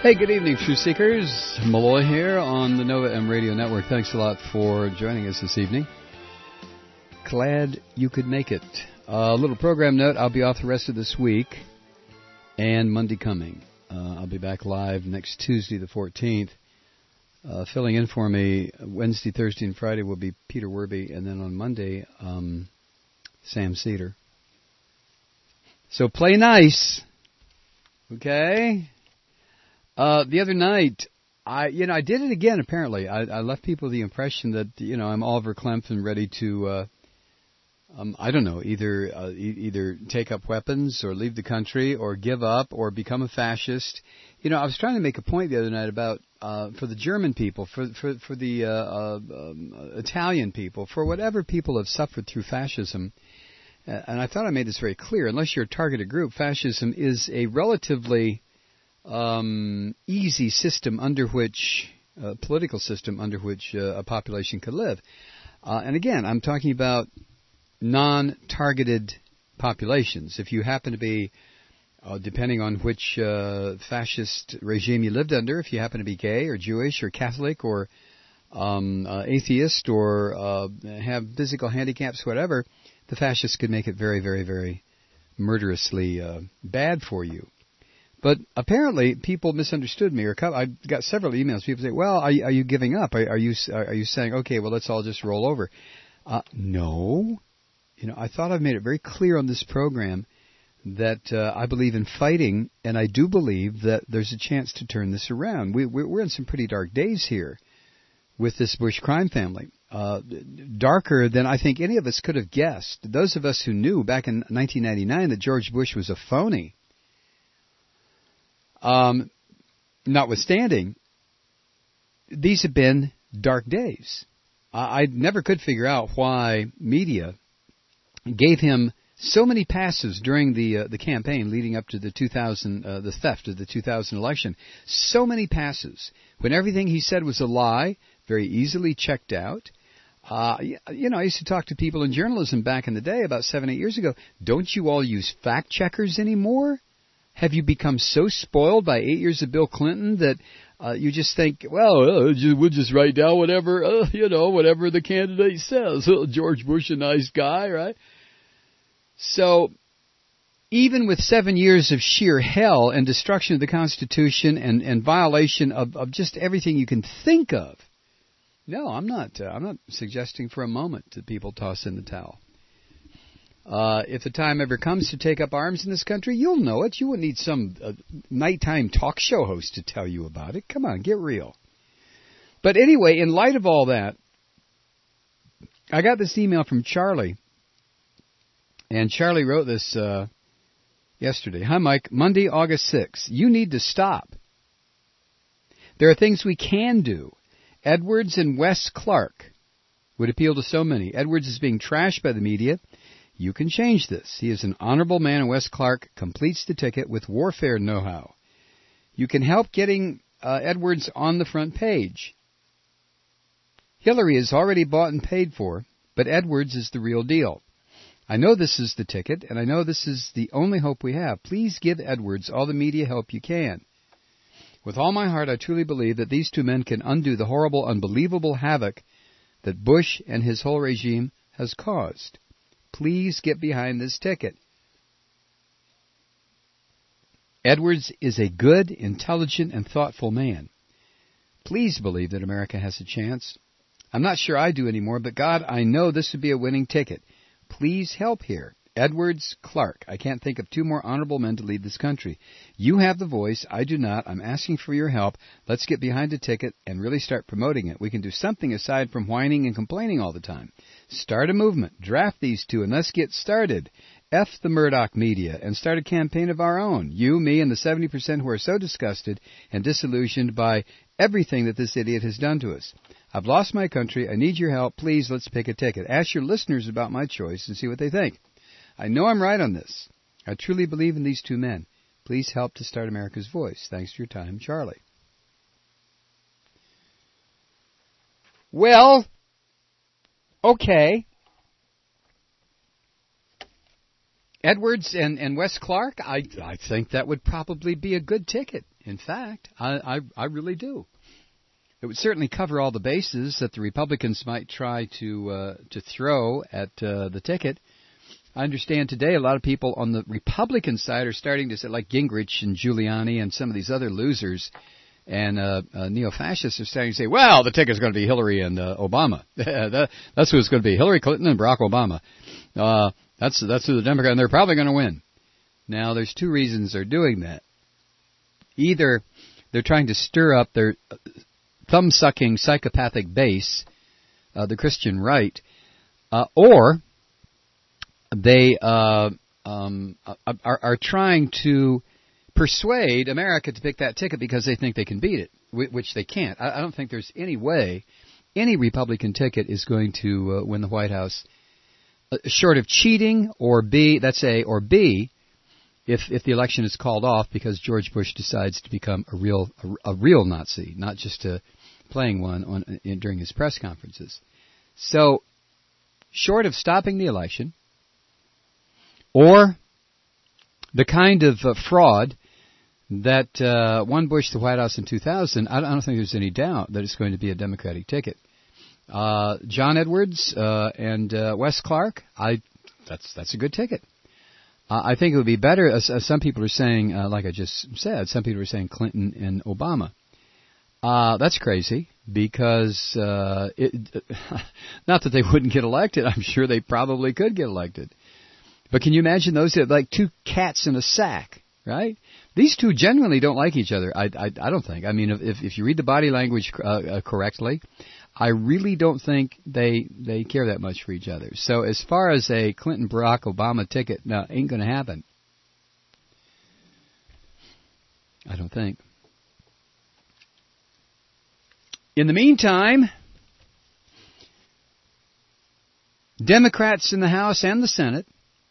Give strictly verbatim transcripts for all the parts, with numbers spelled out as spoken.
Hey, good evening, Truth Seekers. Malloy here on the Nova M Radio Network. Thanks a lot for joining us this evening. Glad you could make it. A uh, little program note, I'll be off the rest of this week and Monday coming. Uh, I'll be back live next Tuesday, the fourteenth. Uh, filling in for me Wednesday, Thursday, and Friday will be Peter Werby, and then on Monday, um, Sam Cedar. So play nice, okay? Uh, the other night, I you know I did it again. Apparently, I, I left people the impression that you know I'm Oliver Clemson, ready to uh, um, I don't know either uh, e- either take up weapons or leave the country or give up or become a fascist. You know, I was trying to make a point the other night about uh, for the German people, for for for the uh, uh, um, Italian people, for whatever people have suffered through fascism. Uh, and I thought I made this very clear. Unless you're a targeted group, fascism is a relatively Um, easy system under which, uh, political system under which uh, a population could live. Uh, and again, I'm talking about non-targeted populations. If you happen to be, uh, depending on which uh, fascist regime you lived under, if you happen to be gay or Jewish or Catholic or um, uh, atheist or uh, have physical handicaps, whatever, the fascists could make it very, very, very murderously uh, bad for you. But apparently, people misunderstood me. Or I got several emails. People say, "Well, are you, are you giving up? Are, are you are you saying, okay, well, let's all just roll over?" Uh, no, you know, I thought I've made it very clear on this program that uh, I believe in fighting, and I do believe that there's a chance to turn this around. We, we're in some pretty dark days here with this Bush crime family, uh, darker than I think any of us could have guessed. Those of us who knew back in nineteen ninety-nine that George Bush was a phony. Um, notwithstanding, these have been dark days. I, I never could figure out why media gave him so many passes during the uh, the campaign leading up to the two thousand uh, the theft of the two thousand election. So many passes when everything he said was a lie, very easily checked out. Uh, you know, I used to talk to people in journalism back in the day about seven, eight years ago. Don't you all use fact checkers anymore? Have you become so spoiled by eight years of Bill Clinton that uh, you just think, well, uh, we'll just write down whatever, uh, you know, whatever the candidate says. Uh, George Bush, a nice guy, right? So even with seven years of sheer hell and destruction of the Constitution and, and violation of, of just everything you can think of, no, I'm not. Uh, I'm not suggesting for a moment that people toss in the towel. Uh, if the time ever comes to take up arms in this country, you'll know it. You wouldn't need some uh, nighttime talk show host to tell you about it. Come on, get real. But anyway, in light of all that, I got this email from Charlie. And Charlie wrote this uh, yesterday. Hi, Mike. Monday, August sixth. You need to stop. There are things we can do. Edwards and Wes Clark would appeal to so many. Edwards is being trashed by the media. You can change this. He is an honorable man, and Wes Clark completes the ticket with warfare know-how. You can help getting uh, Edwards on the front page. Hillary is already bought and paid for, but Edwards is the real deal. I know this is the ticket, and I know this is the only hope we have. Please give Edwards all the media help you can. With all my heart, I truly believe that these two men can undo the horrible, unbelievable havoc that Bush and his whole regime has caused. Please get behind this ticket. Edwards is a good, intelligent, and thoughtful man. Please believe that America has a chance. I'm not sure I do anymore, but God, I know this would be a winning ticket. Please help here. Edwards, Clark. I can't think of two more honorable men to lead this country. You have the voice. I do not. I'm asking for your help. Let's get behind a ticket and really start promoting it. We can do something aside from whining and complaining all the time. Start a movement. Draft these two and let's get started. F the Murdoch media and start a campaign of our own. You, me, and the seventy percent who are so disgusted and disillusioned by everything that this idiot has done to us. I've lost my country. I need your help. Please, let's pick a ticket. Ask your listeners about my choice and see what they think. I know I'm right on this. I truly believe in these two men. Please help to start America's voice. Thanks for your time, Charlie. Well, okay. Edwards and, and Wes Clark, I, I think that would probably be a good ticket. In fact, I, I, I really do. It would certainly cover all the bases that the Republicans might try to uh, to throw at uh, the ticket. I understand today a lot of people on the Republican side are starting to say, like Gingrich and Giuliani and some of these other losers and uh, uh, neo-fascists are starting to say, well, the ticket's going to be Hillary and uh, Obama. that, that's who it's going to be, Hillary Clinton and Barack Obama. Uh, that's, that's who the Democrat, and they're probably going to win. Now, there's two reasons they're doing that. Either they're trying to stir up their thumb-sucking psychopathic base, uh, the Christian right, uh, or they uh, um, are, are trying to persuade America to pick that ticket because they think they can beat it, which they can't. I don't think there's any way any Republican ticket is going to uh, win the White House, uh, short of cheating or B, that's A, or B, if if the election is called off because George Bush decides to become a real a, a real Nazi, not just a playing one on in, during his press conferences. So, short of stopping the election, or the kind of uh, fraud that uh, won Bush the White House in two thousand, I don't, I don't think there's any doubt that it's going to be a Democratic ticket. Uh, John Edwards uh, and uh, Wes Clark, I that's that's a good ticket. Uh, I think it would be better, as, as some people are saying, uh, like I just said, some people are saying Clinton and Obama. Uh, that's crazy because uh, it, not that they wouldn't get elected. I'm sure they probably could get elected. But can you imagine those like two cats in a sack, right? These two genuinely don't like each other. I, I, I don't think. I mean, if if you read the body language uh, uh, correctly, I really don't think they they care that much for each other. So as far as a Clinton Barack Obama ticket, no, ain't going to happen. I don't think. In the meantime, Democrats in the House and the Senate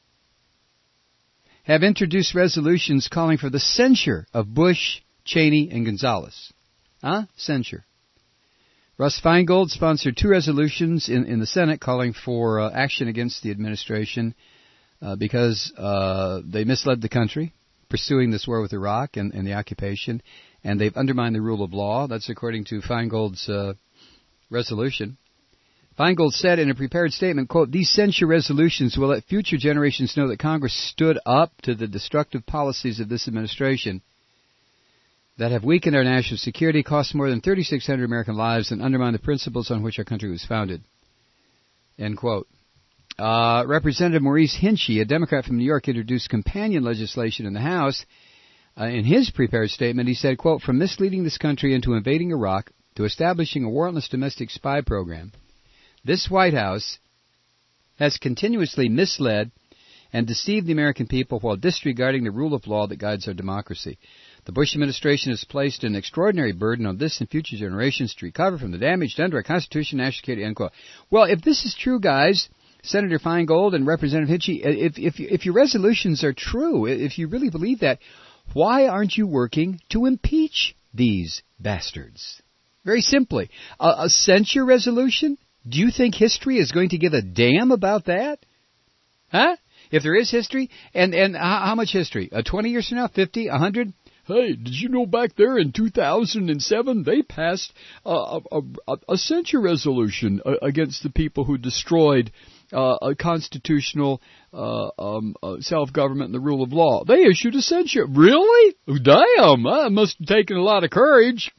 have introduced resolutions calling for the censure of Bush, Cheney, and Gonzalez. Huh? Censure. Russ Feingold sponsored two resolutions in, in the Senate calling for uh, action against the administration uh, because uh, they misled the country, pursuing this war with Iraq and, and the occupation, and they've undermined the rule of law. That's according to Feingold's uh, resolution. Feingold said in a prepared statement, quote, "These censure resolutions will let future generations know that Congress stood up to the destructive policies of this administration that have weakened our national security, cost more than thirty-six hundred American lives, and undermined the principles on which our country was founded." End quote. Uh, Representative Maurice Hinchey, a Democrat from New York, introduced companion legislation in the House. Uh, in his prepared statement, he said, quote, "From misleading this country into invading Iraq to establishing a warrantless domestic spy program, this White House has continuously misled and deceived the American people while disregarding the rule of law that guides our democracy. The Bush administration has placed an extraordinary burden on this and future generations to recover from the damage done to our Constitution and national security." End quote. Well, if this is true, guys, Senator Feingold and Representative Hitchie, if, if, if your resolutions are true, if you really believe that, why aren't you working to impeach these bastards? Very simply, a, a censure resolution? Do you think history is going to give a damn about that? Huh? If there is history, and, and how, how much history? Uh, twenty years from now? fifty? one hundred? Hey, did you know back there in two thousand seven they passed uh, a, a, a censure resolution uh, against the people who destroyed uh, a constitutional uh, um, uh, self-government and the rule of law? They issued a censure. Really? Damn, that must have taken a lot of courage.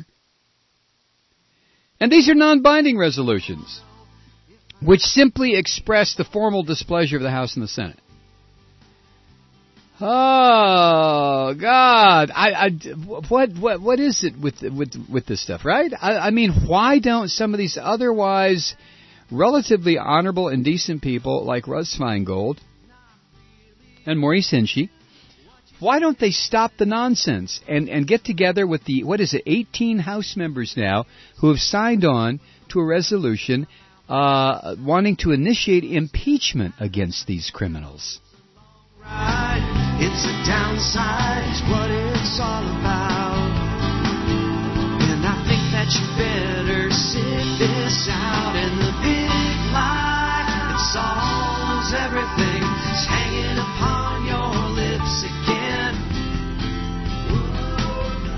And these are non-binding resolutions, which simply express the formal displeasure of the House and the Senate. Oh God! I, I, what, what, what is it with with with this stuff, right? I, I mean, why don't some of these otherwise relatively honorable and decent people like Russ Feingold and Maurice Hinchey, why don't they stop the nonsense and, and get together with the, what is it, eighteen House members now who have signed on to a resolution uh, wanting to initiate impeachment against these criminals? It's a downside, is what it's all about. And I think that you better sit this out. And the big lie that solves everything is hanging upon your lips again.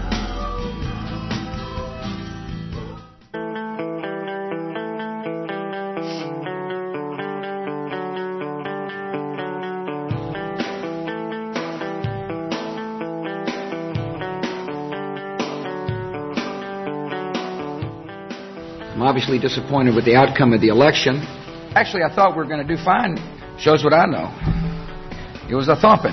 I'm obviously disappointed with the outcome of the election. Actually, I thought we were going to do fine. Shows what I know. It was a thumping.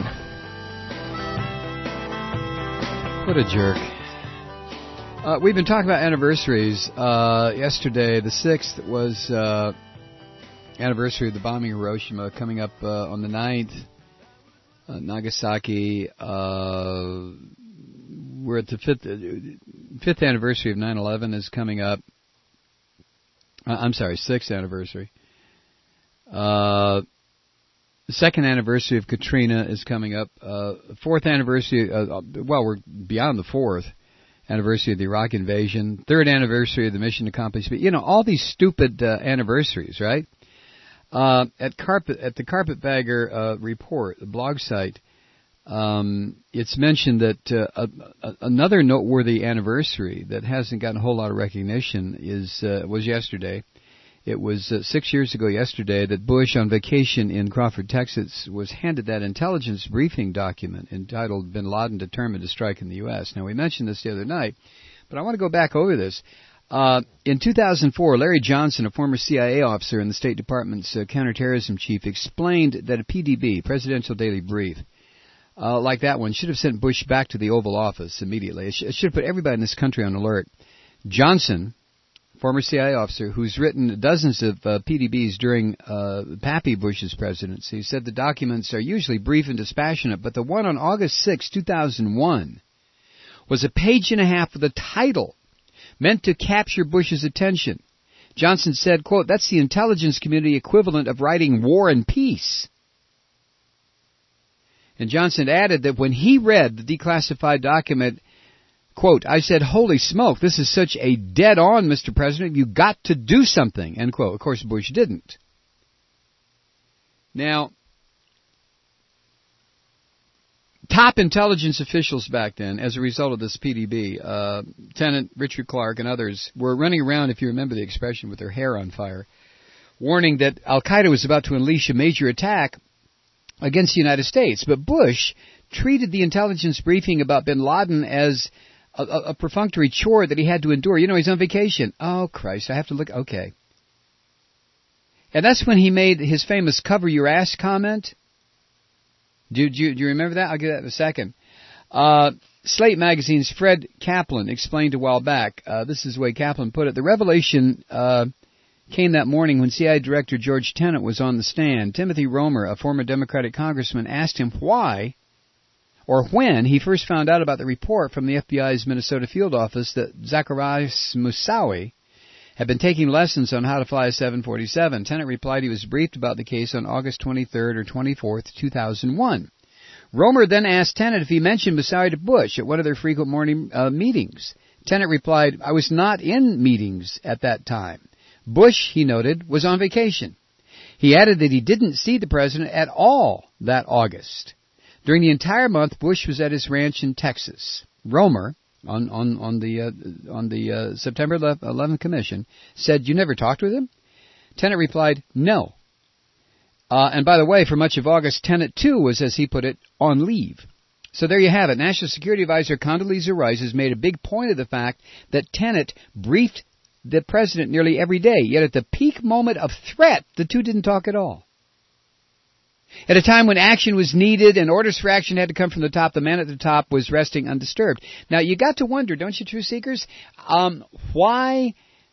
What a jerk. Uh, we've been talking about anniversaries. Uh, yesterday, the sixth, was uh, anniversary of the bombing of Hiroshima. Coming up uh, on the ninth, uh, Nagasaki. Uh, we're at the fifth, uh, fifth anniversary of nine eleven is coming up. Uh, I'm sorry, sixth anniversary. Uh, the second anniversary of Katrina is coming up. Uh, fourth anniversary, uh, well, we're beyond the fourth anniversary of the Iraq invasion. Third anniversary of the mission accomplished. But, you know, all these stupid uh, anniversaries, right? Uh, at carpet at the Carpetbagger uh, report, the blog site, um, it's mentioned that uh, a, a, another noteworthy anniversary that hasn't gotten a whole lot of recognition is uh, was yesterday. It was uh, six years ago yesterday that Bush, on vacation in Crawford, Texas, was handed that intelligence briefing document entitled Bin Laden Determined to Strike in the U S Now, we mentioned this the other night, but I want to go back over this. Uh, in two thousand four, Larry Johnson, a former C I A officer and the State Department's uh, counterterrorism chief, explained that a P D B, Presidential Daily Brief, uh, like that one, should have sent Bush back to the Oval Office immediately. It, sh- it should have put everybody in this country on alert. Johnson, former C I A officer who's written dozens of uh, P D Bs during uh, Pappy Bush's presidency, said the documents are usually brief and dispassionate, but the one on August sixth, two thousand one was a page and a half with a title meant to capture Bush's attention. Johnson said, quote, "That's the intelligence community equivalent of writing War and Peace." And Johnson added that when he read the declassified document, quote, "I said, holy smoke, this is such a dead-on, Mister President, you got to do something," end quote. Of course, Bush didn't. Now, top intelligence officials back then, as a result of this P D B, uh, Lieutenant Richard Clark and others, were running around, if you remember the expression, with their hair on fire, warning that Al-Qaeda was about to unleash a major attack against the United States. But Bush treated the intelligence briefing about bin Laden as A, a, a perfunctory chore that he had to endure. You know, he's on vacation. Oh, Christ, I have to look. Okay. And that's when he made his famous cover your ass comment. Do, do, do you remember that? I'll get that in a second. Uh, Slate Magazine's Fred Kaplan explained a while back, uh, this is the way Kaplan put it, the revelation uh, came that morning when C I A Director George Tenet was on the stand. Timothy Romer, a former Democratic congressman, asked him why or when he first found out about the report from the F B I's Minnesota field office that Zacarias Moussaoui had been taking lessons on how to fly a seven forty-seven. Tenet replied he was briefed about the case on August twenty-third or twenty-fourth, two thousand one. Romer then asked Tenet if he mentioned Moussaoui to Bush at one of their frequent morning uh, meetings. Tenet replied, "I was not in meetings at that time." Bush, he noted, was on vacation. He added that he didn't see the president at all that August. During the entire month, Bush was at his ranch in Texas. Romer, on on on the uh, on the uh, September eleventh commission, said, "You never talked with him?" Tenet replied, "No." Uh, and by the way, for much of August, Tenet too was, as he put it, on leave. So there you have it. National Security Advisor Condoleezza Rice has made a big point of the fact that Tenet briefed the president nearly every day. Yet at the peak moment of threat, the two didn't talk at all. At a time when action was needed and orders for action had to come from the top, the man at the top was resting undisturbed. Now, you got to wonder, don't you, Truth Seekers, um, why,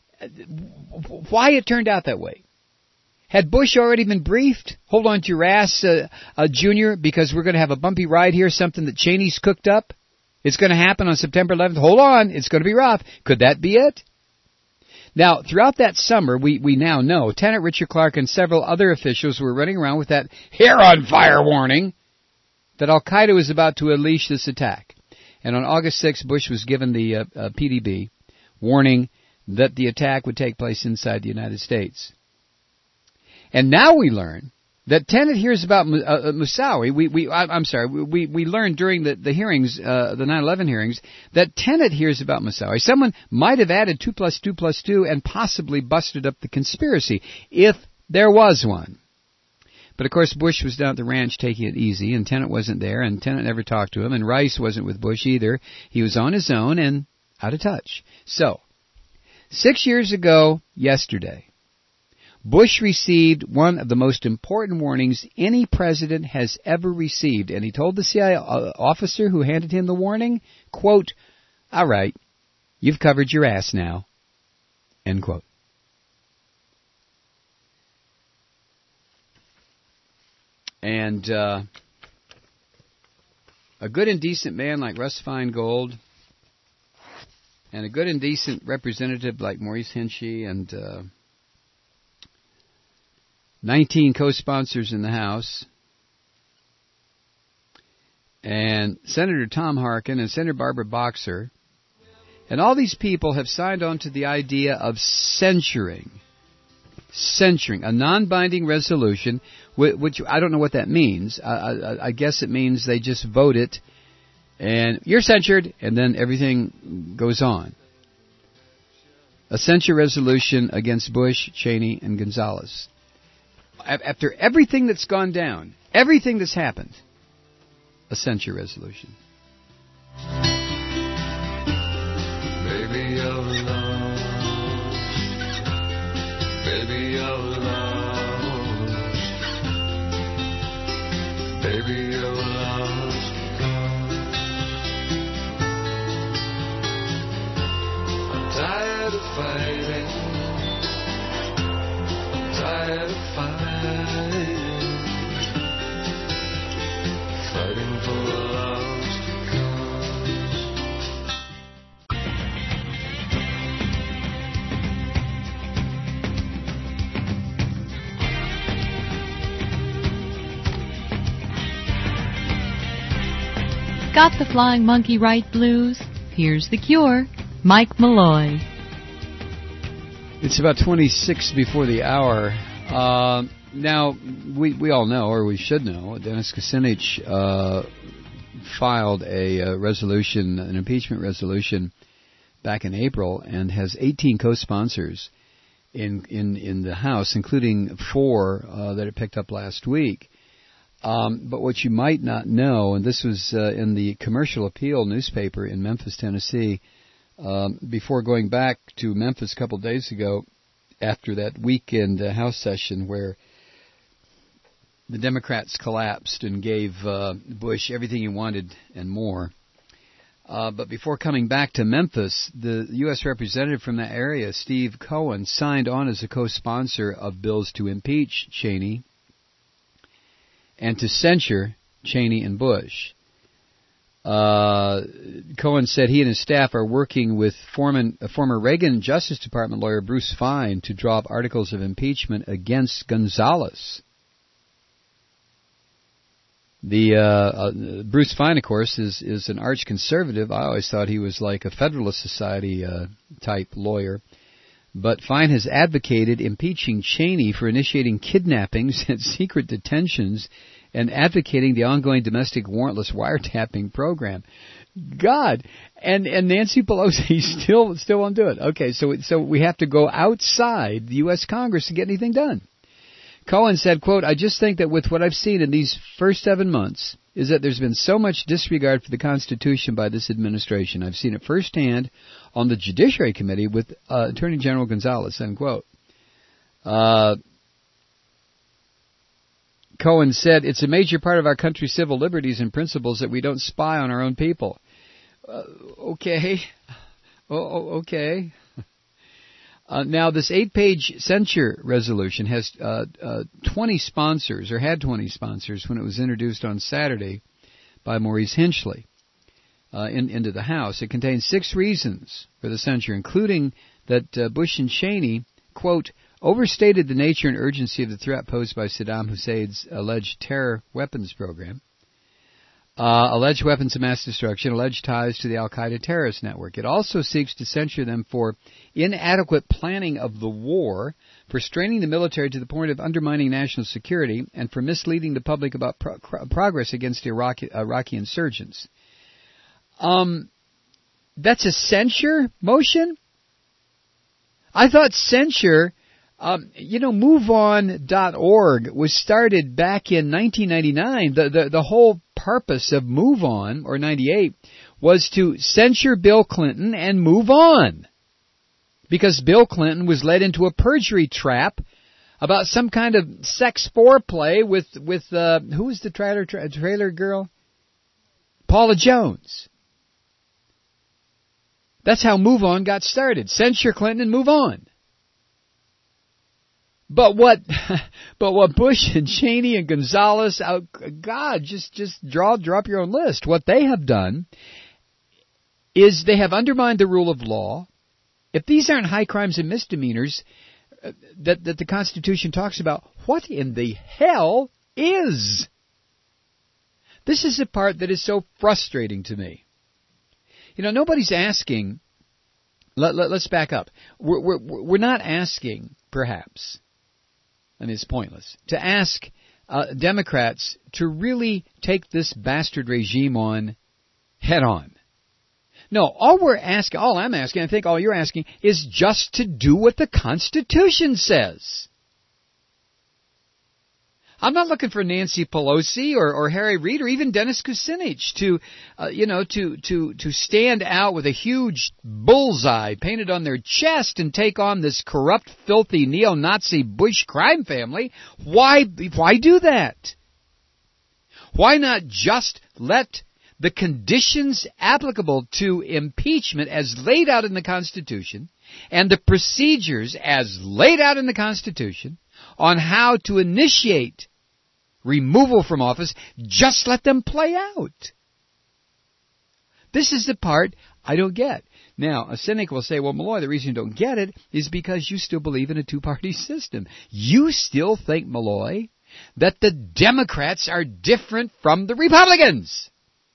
why it turned out that way. Had Bush already been briefed? Hold on to your ass, uh, uh, Junior, because we're going to have a bumpy ride here, something that Cheney's cooked up. It's going to happen on September eleventh. Hold on, it's going to be rough. Could that be it? Now, throughout that summer, we, we now know, Tenet Richard Clark and several other officials were running around with that hair-on-fire warning that Al-Qaeda was about to unleash this attack. And on August sixth, Bush was given the uh, uh, P D B, warning that the attack would take place inside the United States. And now we learn that Tenet hears about uh, uh, Moussaoui. We, we, I, I'm sorry, we, we learned during the, the hearings, uh, the nine eleven hearings, that Tenet hears about Moussaoui. Someone might have added two plus two plus two and possibly busted up the conspiracy, if there was one. But of course, Bush was down at the ranch taking it easy, and Tenet wasn't there, and Tenet never talked to him, and Rice wasn't with Bush either. He was on his own and out of touch. So, Six years ago, yesterday, Bush received one of the most important warnings any president has ever received, and he told the C I A officer who handed him the warning, quote, "All right, you've covered your ass now," end quote. And uh, a good and decent man like Russ Feingold, and a good and decent representative like Maurice Hinchey, and uh, nineteen co-sponsors in the House, and Senator Tom Harkin and Senator Barbara Boxer, and all these people have signed on to the idea of censuring, censuring, a non-binding resolution, which I don't know what that means. I, I, I guess it means they just vote it, and you're censured, and then everything goes on. A censure resolution against Bush, Cheney, and Gonzalez. After everything that's gone down, everything that's happened, a censure resolution. Baby, you're lost. Baby, you're lost. Baby, you're lost. I'm tired of fighting. I'm tired of fighting. Fighting for a lost cause. Got the Flying Monkey Right blues? Here's the cure. Mike Malloy. It's about twenty-six before the hour. Uh, now, we we all know, or we should know, Dennis Kucinich uh, filed a uh, resolution, an impeachment resolution, back in April, and has eighteen co-sponsors in in, in the House, including four uh, that it picked up last week. Um, but what you might not know, and this was uh, in the Commercial Appeal newspaper in Memphis, Tennessee, um, before going back to Memphis a couple of days ago after that weekend uh, House session where the Democrats collapsed and gave uh, Bush everything he wanted and more. Uh, but before coming back to Memphis, the U S representative from that area, Steve Cohen, signed on as a co-sponsor of bills to impeach Cheney and to censure Cheney and Bush. Uh, Cohen said he and his staff are working with former, uh, former Reagan Justice Department lawyer Bruce Fein to draw up articles of impeachment against Gonzalez. The uh, uh, Bruce Fein, of course, is is an arch conservative. I always thought he was like a Federalist Society uh, type lawyer. But Fein has advocated impeaching Cheney for initiating kidnappings and secret detentions and advocating the ongoing domestic warrantless wiretapping program. God, and and Nancy Pelosi still still won't do it. Okay, so so we have to go outside the U S Congress to get anything done. Cohen said, quote, "I just think that with what I've seen in these first seven months is that there's been so much disregard for the Constitution by this administration. I've seen it firsthand on the Judiciary Committee with uh, Attorney General Gonzalez," end quote. Uh, Cohen said, "It's a major part of our country's civil liberties and principles that we don't spy on our own people." Uh, okay. Oh, okay. Uh, now, this eight-page censure resolution has uh, uh, twenty sponsors, or had twenty sponsors, when it was introduced on Saturday by Maurice Hinchley uh, in, into the House. It contains six reasons for the censure, including that uh, Bush and Cheney, quote, overstated the nature and urgency of the threat posed by Saddam Hussein's alleged terror weapons program, uh, alleged weapons of mass destruction, alleged ties to the al-Qaeda terrorist network. It also seeks to censure them for inadequate planning of the war, for straining the military to the point of undermining national security, and for misleading the public about pro- progress against Iraqi, Iraqi insurgents. Um, that's a censure motion? I thought censure... Um, you know, move on dot org was started back in nineteen ninety-nine. The, the the whole purpose of MoveOn, or ninety-eight, was to censure Bill Clinton and move on. because Bill Clinton was led into a perjury trap about some kind of sex foreplay with, with uh, who was the trailer, tra- trailer girl? Paula Jones. That's how Move On got started. Censure Clinton and move on. But what, but what Bush and Cheney and Gonzalez, oh God, just, just draw, drop your own list. What they have done is they have undermined the rule of law. If these aren't high crimes and misdemeanors uh, that, that the Constitution talks about, what in the hell is? This is the part that is so frustrating to me. You know, nobody's asking, let, let, let's back up. We're, we're, we're not asking, perhaps, I mean, it's pointless, to ask uh, Democrats to really take this bastard regime on head on. No, all we're asking, all I'm asking, I think all you're asking, is just to do what the Constitution says. I'm not looking for Nancy Pelosi or, or Harry Reid or even Dennis Kucinich to, uh, you know, to, to, to stand out with a huge bullseye painted on their chest and take on this corrupt, filthy, neo-Nazi Bush crime family. Why, why do that? Why not just let the conditions applicable to impeachment as laid out in the Constitution and the procedures as laid out in the Constitution on how to initiate removal from office, just let them play out? This is the part I don't get. Now, a cynic will say, well, Malloy, the reason you don't get it is because you still believe in a two-party system. You still think, Malloy, that the Democrats are different from the Republicans.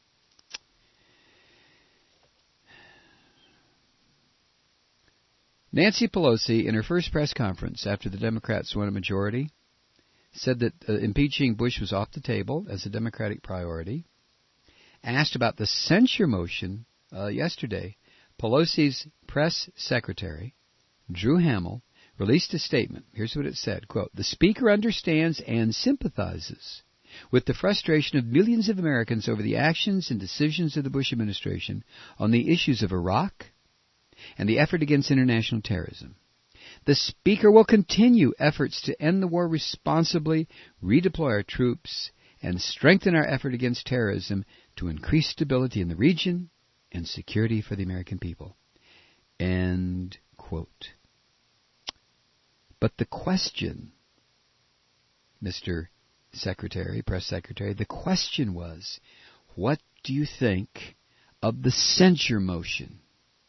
Nancy Pelosi, in her first press conference after the Democrats won a majority, said that uh, impeaching Bush was off the table as a Democratic priority. Asked about the censure motion uh, yesterday, Pelosi's press secretary, Drew Hamill, released a statement. Here's what it said, quote, "The Speaker understands and sympathizes with the frustration of millions of Americans over the actions and decisions of the Bush administration on the issues of Iraq and the effort against international terrorism. The Speaker will continue efforts to end the war responsibly, redeploy our troops, and strengthen our effort against terrorism to increase stability in the region and security for the American people." End quote. But the question, Mister Secretary, Press Secretary, the question was, what do you think of the censure motion?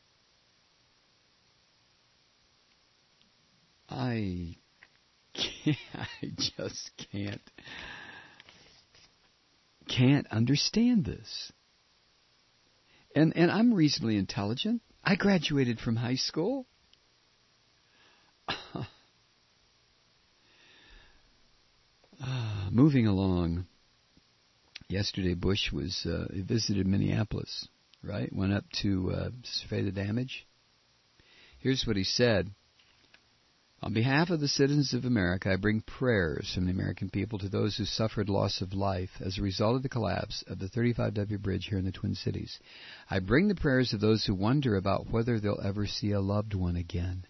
I can't, I just can't, can't understand this. And and I'm reasonably intelligent. I graduated from high school. uh, moving along, yesterday Bush was uh, he visited Minneapolis, right? Went up to uh, survey the damage. Here's what he said. "On behalf of the citizens of America, I bring prayers from the American people to those who suffered loss of life as a result of the collapse of the thirty-five W Bridge here in the Twin Cities. I bring the prayers of those who wonder about whether they'll ever see a loved one again.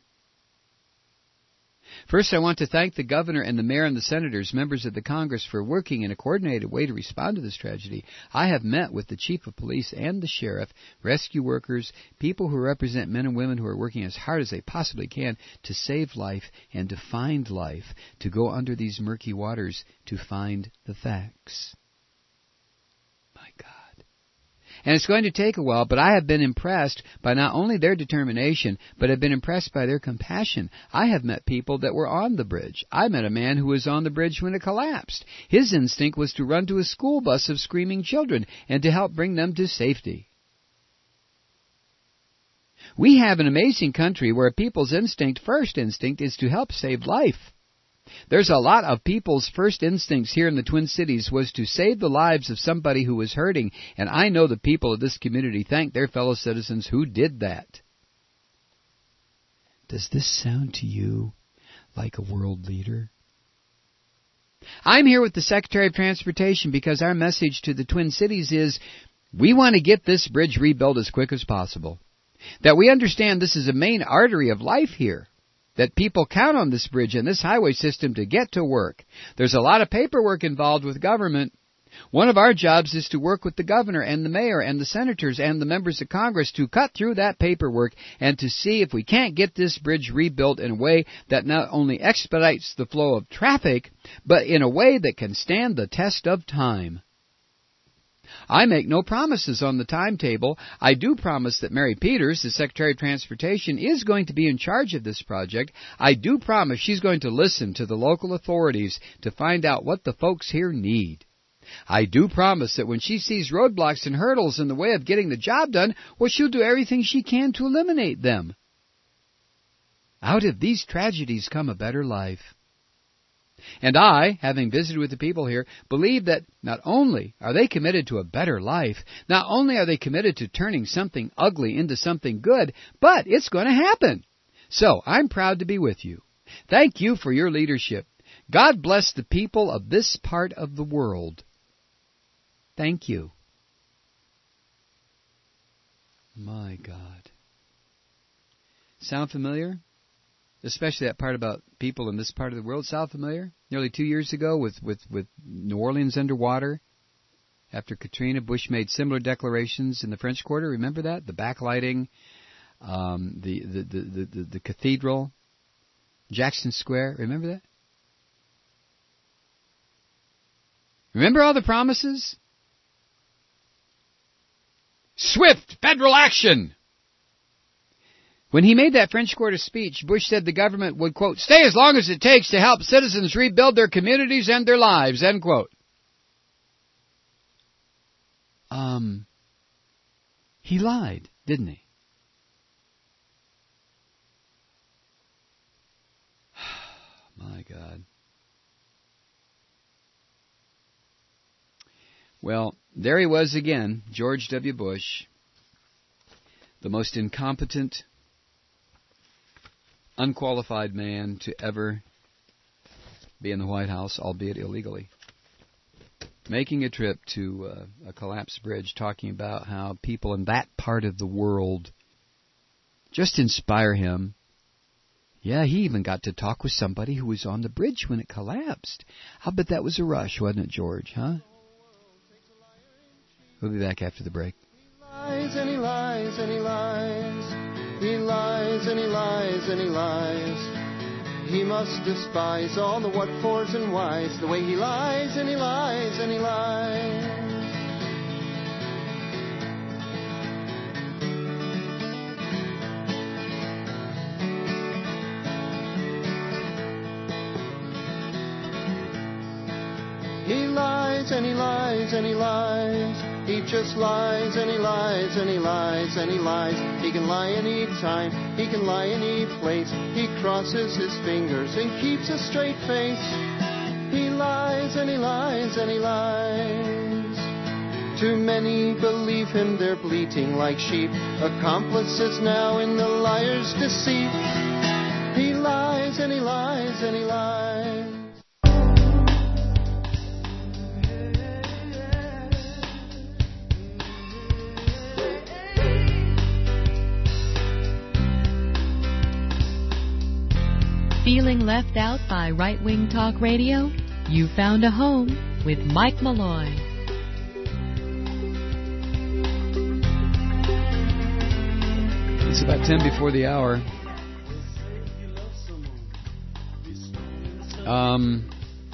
First, I want to thank the governor and the mayor and the senators, members of the Congress, for working in a coordinated way to respond to this tragedy. I have met with the chief of police and the sheriff, rescue workers, people who represent men and women who are working as hard as they possibly can to save life and to find life, to go under these murky waters to find the facts." My God. And it's going to take a while, but I have been impressed by not only their determination, but have been impressed by their compassion. I have met people that were on the bridge. I met a man who was on the bridge when it collapsed. His instinct was to run to a school bus of screaming children and to help bring them to safety. We have an amazing country where people's instinct, first instinct, is to help save life. There's a lot of people's first instincts here in the Twin Cities was to save the lives of somebody who was hurting, and I know the people of this community thank their fellow citizens who did that. Does this sound to you like a world leader? I'm here with the Secretary of Transportation because our message to the Twin Cities is we want to get this bridge rebuilt as quick as possible. that we understand this is a main artery of life here, that people count on this bridge and this highway system to get to work. There's a lot of paperwork involved with government. One of our jobs is to work with the governor and the mayor and the senators and the members of Congress to cut through that paperwork and to see if we can't get this bridge rebuilt in a way that not only expedites the flow of traffic, but in a way that can stand the test of time. I make no promises on the timetable. I do promise that Mary Peters, the Secretary of Transportation, is going to be in charge of this project. I do promise she's going to listen to the local authorities to find out what the folks here need. I do promise that when she sees roadblocks and hurdles in the way of getting the job done, well, she'll do everything she can to eliminate them. Out of these tragedies come a better life. And I, having visited with the people here, believe that not only are they committed to a better life, not only are they committed to turning something ugly into something good, but it's going to happen. So I'm proud to be with you. Thank you for your leadership. God bless the people of this part of the world. Thank you. My God. Sound familiar? Especially that part about people in this part of the world. Sound familiar? Nearly two years ago with, with, with New Orleans underwater. After Katrina, Bush made similar declarations in the French Quarter. Remember that? The backlighting, um, the, the, the, the, the, the cathedral, Jackson Square. Remember that? Remember all the promises? Swift federal action! When he made that French Quarter speech, Bush said the government would, quote, stay as long as it takes to help citizens rebuild their communities and their lives, end quote. Um, he lied, didn't he? My God. Well, there he was again, George W. Bush, the most incompetent, unqualified man to ever be in the White House, albeit illegally, making a trip to uh, a collapsed bridge, talking about how people in that part of the world just inspire him. Yeah, he even got to talk with somebody who was on the bridge when it collapsed. I'll bet that was a rush, wasn't it, George, huh? We'll be back after the break. He lies and he lies and he lies. He lies and he lies and he lies. He must despise all the what fors and whys, the way he lies and he lies and he lies. He lies and he lies and he lies. He just lies and he lies and he lies and he lies. He can lie any time, he can lie any place. He crosses his fingers and keeps a straight face. He lies and he lies and he lies. Too many believe him, they're bleating like sheep, accomplices now in the liar's deceit. He lies and he lies and he lies. Feeling left out by right-wing talk radio? You found a home with Mike Malloy. It's about ten before the hour. Um,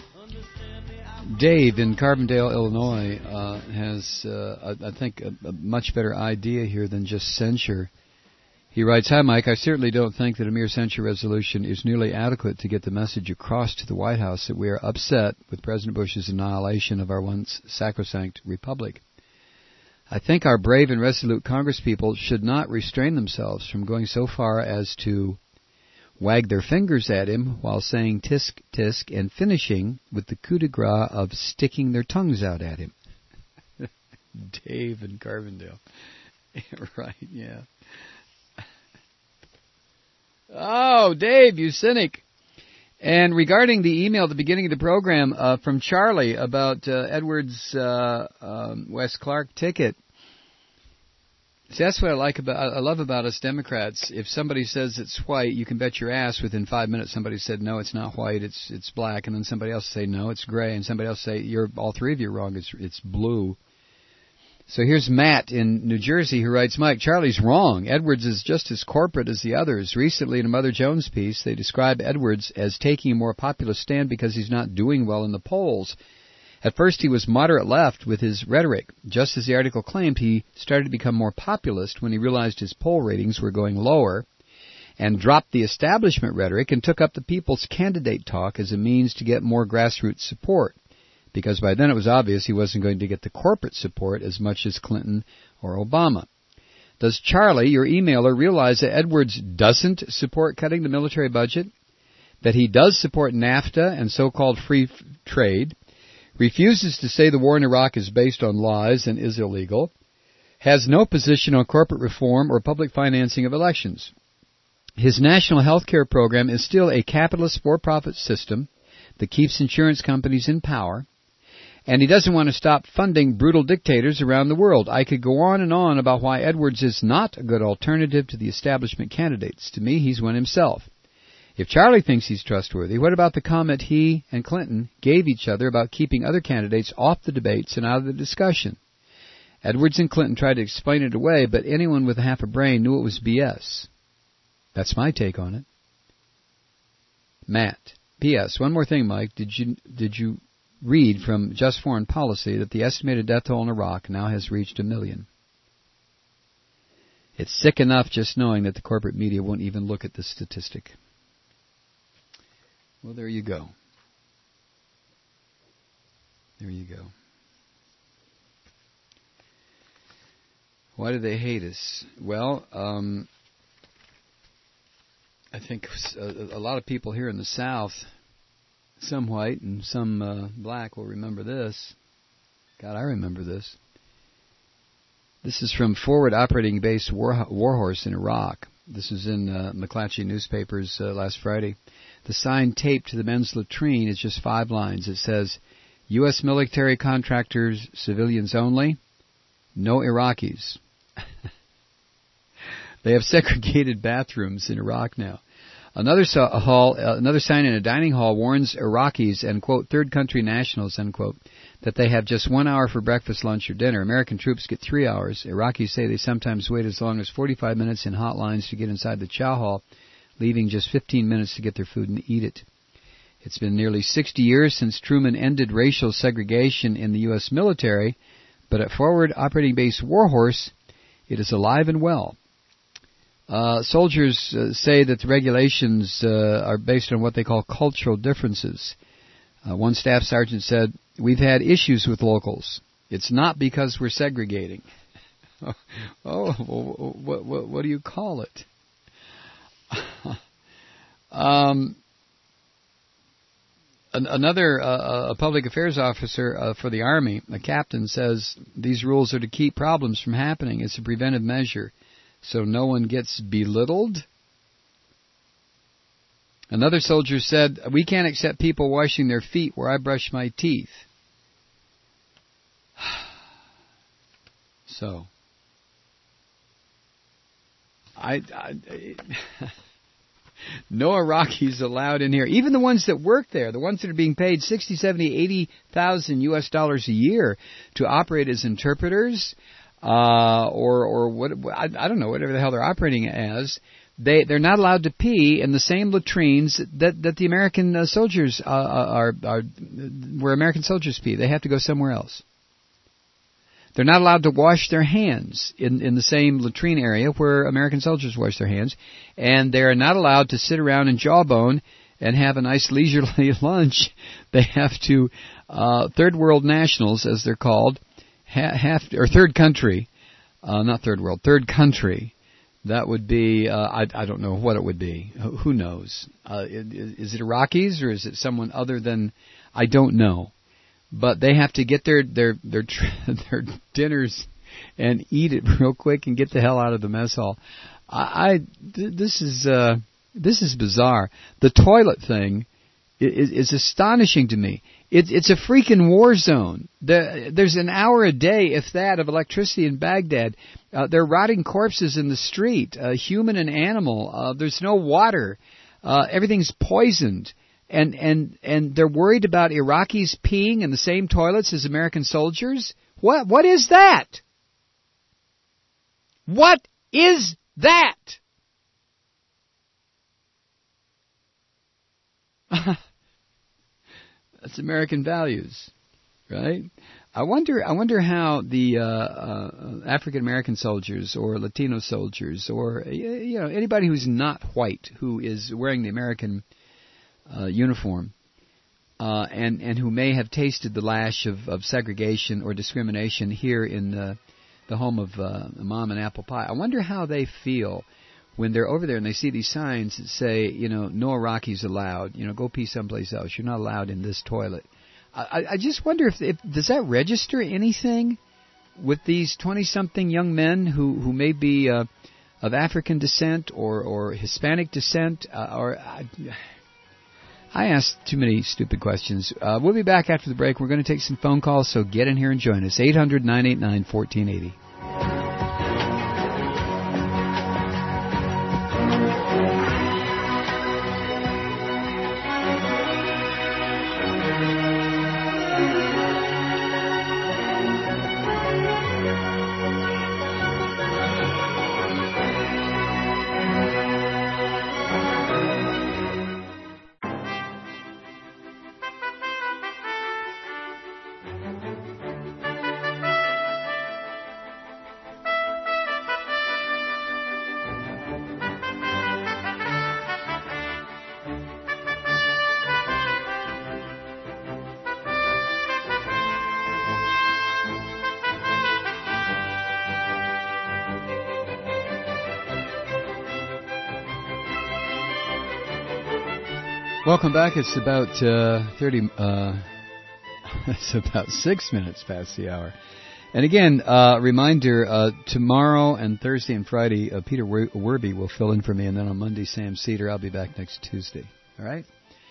Dave in Carbondale, Illinois, uh, has, uh, I, I think, a, a much better idea here than just censure. He writes, hi, Mike, I certainly don't think that a mere censure resolution is nearly adequate to get the message across to the White House that we are upset with President Bush's annihilation of our once sacrosanct republic. I think our brave and resolute congresspeople should not restrain themselves from going so far as to wag their fingers at him while saying tisk, tisk, and finishing with the coup de grace of sticking their tongues out at him. Dave in Carbondale. Right, yeah. Oh, Dave, you cynic. And regarding the email at the beginning of the program uh, from Charlie about uh, Edwards' uh, um, Wes Clark ticket, See, that's what I like about I love about us Democrats. If somebody says it's white, you can bet your ass within five minutes somebody said no, it's not white, it's it's black, and then somebody else say no, it's gray, and somebody else say you're all three of you are wrong, it's it's blue. So here's Matt in New Jersey who writes, Mike, Charlie's wrong. Edwards is just as corporate as the others. Recently in a Mother Jones piece, they describe Edwards as taking a more populist stand because he's not doing well in the polls. At first he was moderate left with his rhetoric. Just as the article claimed, he started to become more populist when he realized his poll ratings were going lower and dropped the establishment rhetoric and took up the people's candidate talk as a means to get more grassroots support. Because by then it was obvious he wasn't going to get the corporate support as much as Clinton or Obama. Does Charlie, your emailer, realize that Edwards doesn't support cutting the military budget? That he does support NAFTA and so-called free f- trade? Refuses to say the war in Iraq is based on lies and is illegal? Has no position on corporate reform or public financing of elections? His national health care program is still a capitalist for-profit system that keeps insurance companies in power. And he doesn't want to stop funding brutal dictators around the world. I could go on and on about why Edwards is not a good alternative to the establishment candidates. To me, he's one himself. If Charlie thinks he's trustworthy, what about the comment he and Clinton gave each other about keeping other candidates off the debates and out of the discussion? Edwards and Clinton tried to explain it away, but anyone with half a brain knew it was B S. That's my take on it. Matt, P S. One more thing, Mike. Did you did you... read from Just Foreign Policy that the estimated death toll in Iraq now has reached a million. It's sick enough just knowing that the corporate media won't even look at this statistic. Well, there you go. There you go. Why do they hate us? Well, um, I think a, a lot of people here in the South, some white and some uh, black, will remember this. God, I remember this. This is from Forward Operating Base War, Warhorse in Iraq. This is in uh, McClatchy newspapers uh, last Friday. The sign taped to the men's latrine is just five lines. It says, U S military contractors, civilians only, no Iraqis. They have segregated bathrooms in Iraq now. Another so- hall, uh, another sign in a dining hall warns Iraqis and, quote, third country nationals, unquote, that they have just one hour for breakfast, lunch, or dinner. American troops get three hours. Iraqis say they sometimes wait as long as forty-five minutes in hot lines to get inside the chow hall, leaving just fifteen minutes to get their food and eat it. It's been nearly sixty years since Truman ended racial segregation in the U S military, but at Forward Operating Base Warhorse, it is alive and well. Uh, soldiers uh, say that the regulations uh, are based on what they call cultural differences. Uh, one staff sergeant said, "We've had issues with locals. It's not because we're segregating." Oh, what, what, what do you call it? um, an, another uh, a public affairs officer uh, for the Army, a captain, says these rules are to keep problems from happening. It's a preventive measure, so no one gets belittled. Another soldier said, "We can't accept people washing their feet where I brush my teeth." So, I, I no Iraqis allowed in here. Even the ones that work there, the ones that are being paid sixty, seventy, eighty thousand U S dollars a year to operate as interpreters, uh, or or what I, I don't know, whatever the hell they're operating as. They they're not allowed to pee in the same latrines that that the American uh, soldiers uh, are are where American soldiers pee. They have to go somewhere else. They're not allowed to wash their hands in, in the same latrine area where American soldiers wash their hands. And they're not allowed to sit around and jawbone and have a nice leisurely lunch. They have to, uh, third world nationals, as they're called, ha- have to, or third country, uh, not third world, third country. That would be, uh, I, I don't know what it would be. Who knows? Uh, is it Iraqis or is it someone other than, I don't know. But they have to get their their their their dinners and eat it real quick and get the hell out of the mess hall. I, I this is uh, this is bizarre. The toilet thing is, is astonishing to me. It, it's a freaking war zone. The, there's an hour a day, if that, of electricity in Baghdad. Uh, there are rotting corpses in the street, uh, human and animal. Uh, there's no water. Uh, everything's poisoned. And, and, and they're worried about Iraqis peeing in the same toilets as American soldiers? What, what is that? What is that? That's American values, right? I wonder. I wonder how the uh, uh, African American soldiers or Latino soldiers or you know anybody who's not white who is wearing the American uh, uniform uh, and and who may have tasted the lash of, of segregation or discrimination here in the, the home of uh, Mom and Apple Pie. I wonder how they feel when they're over there and they see these signs that say, you know, no Iraqis allowed, you know, go pee someplace else. You're not allowed in this toilet. I, I just wonder if, if does that register anything with these twenty-something young men who, who may be uh, of African descent or, or Hispanic descent? Uh, or I, I asked too many stupid questions. Uh, we'll be back after the break. We're going to take some phone calls, so get in here and join us. eight hundred, nine eight nine, one four eight zero. Welcome back. It's about uh, thirty. Uh, it's about six minutes past the hour. And again, uh, reminder: uh, tomorrow and Thursday and Friday, uh, Peter Werby will fill in for me, and then on Monday, Sam Cedar. I'll be back next Tuesday. All right.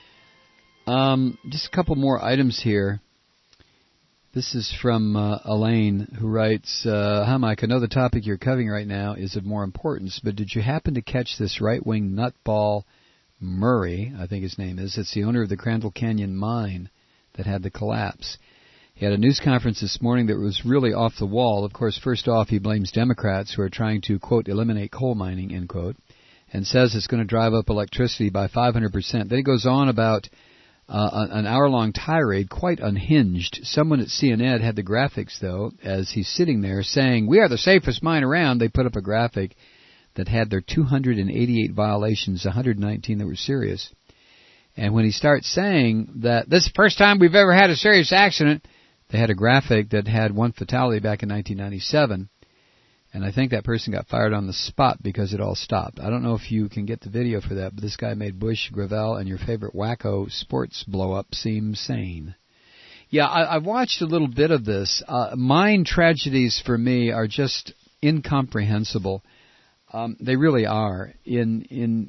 Um, just a couple more items here. This is from uh, Elaine, who writes, uh, "Hi, Mike. I know the topic you're covering right now is of more importance, but did you happen to catch this right-wing nutball Murray, I think his name is, it's the owner of the Crandall Canyon mine that had the collapse. He had a news conference this morning that was really off the wall. Of course, first off, he blames Democrats who are trying to, quote, eliminate coal mining, end quote, and says it's going to drive up electricity by five hundred percent. Then he goes on about uh, an hour-long tirade, quite unhinged. Someone at C N N had the graphics, though, as he's sitting there saying, we are the safest mine around. They put up a graphic that had their two hundred eighty-eight violations, one hundred nineteen that were serious. And when he starts saying that this is the first time we've ever had a serious accident, they had a graphic that had one fatality back in nineteen ninety-seven. And I think that person got fired on the spot because it all stopped. I don't know if you can get the video for that, but this guy made Bush, Gravel, and your favorite wacko sports blow-up seem sane. Yeah, I, I watched a little bit of this. Uh, mine tragedies for me are just incomprehensible. Um, they really are, in in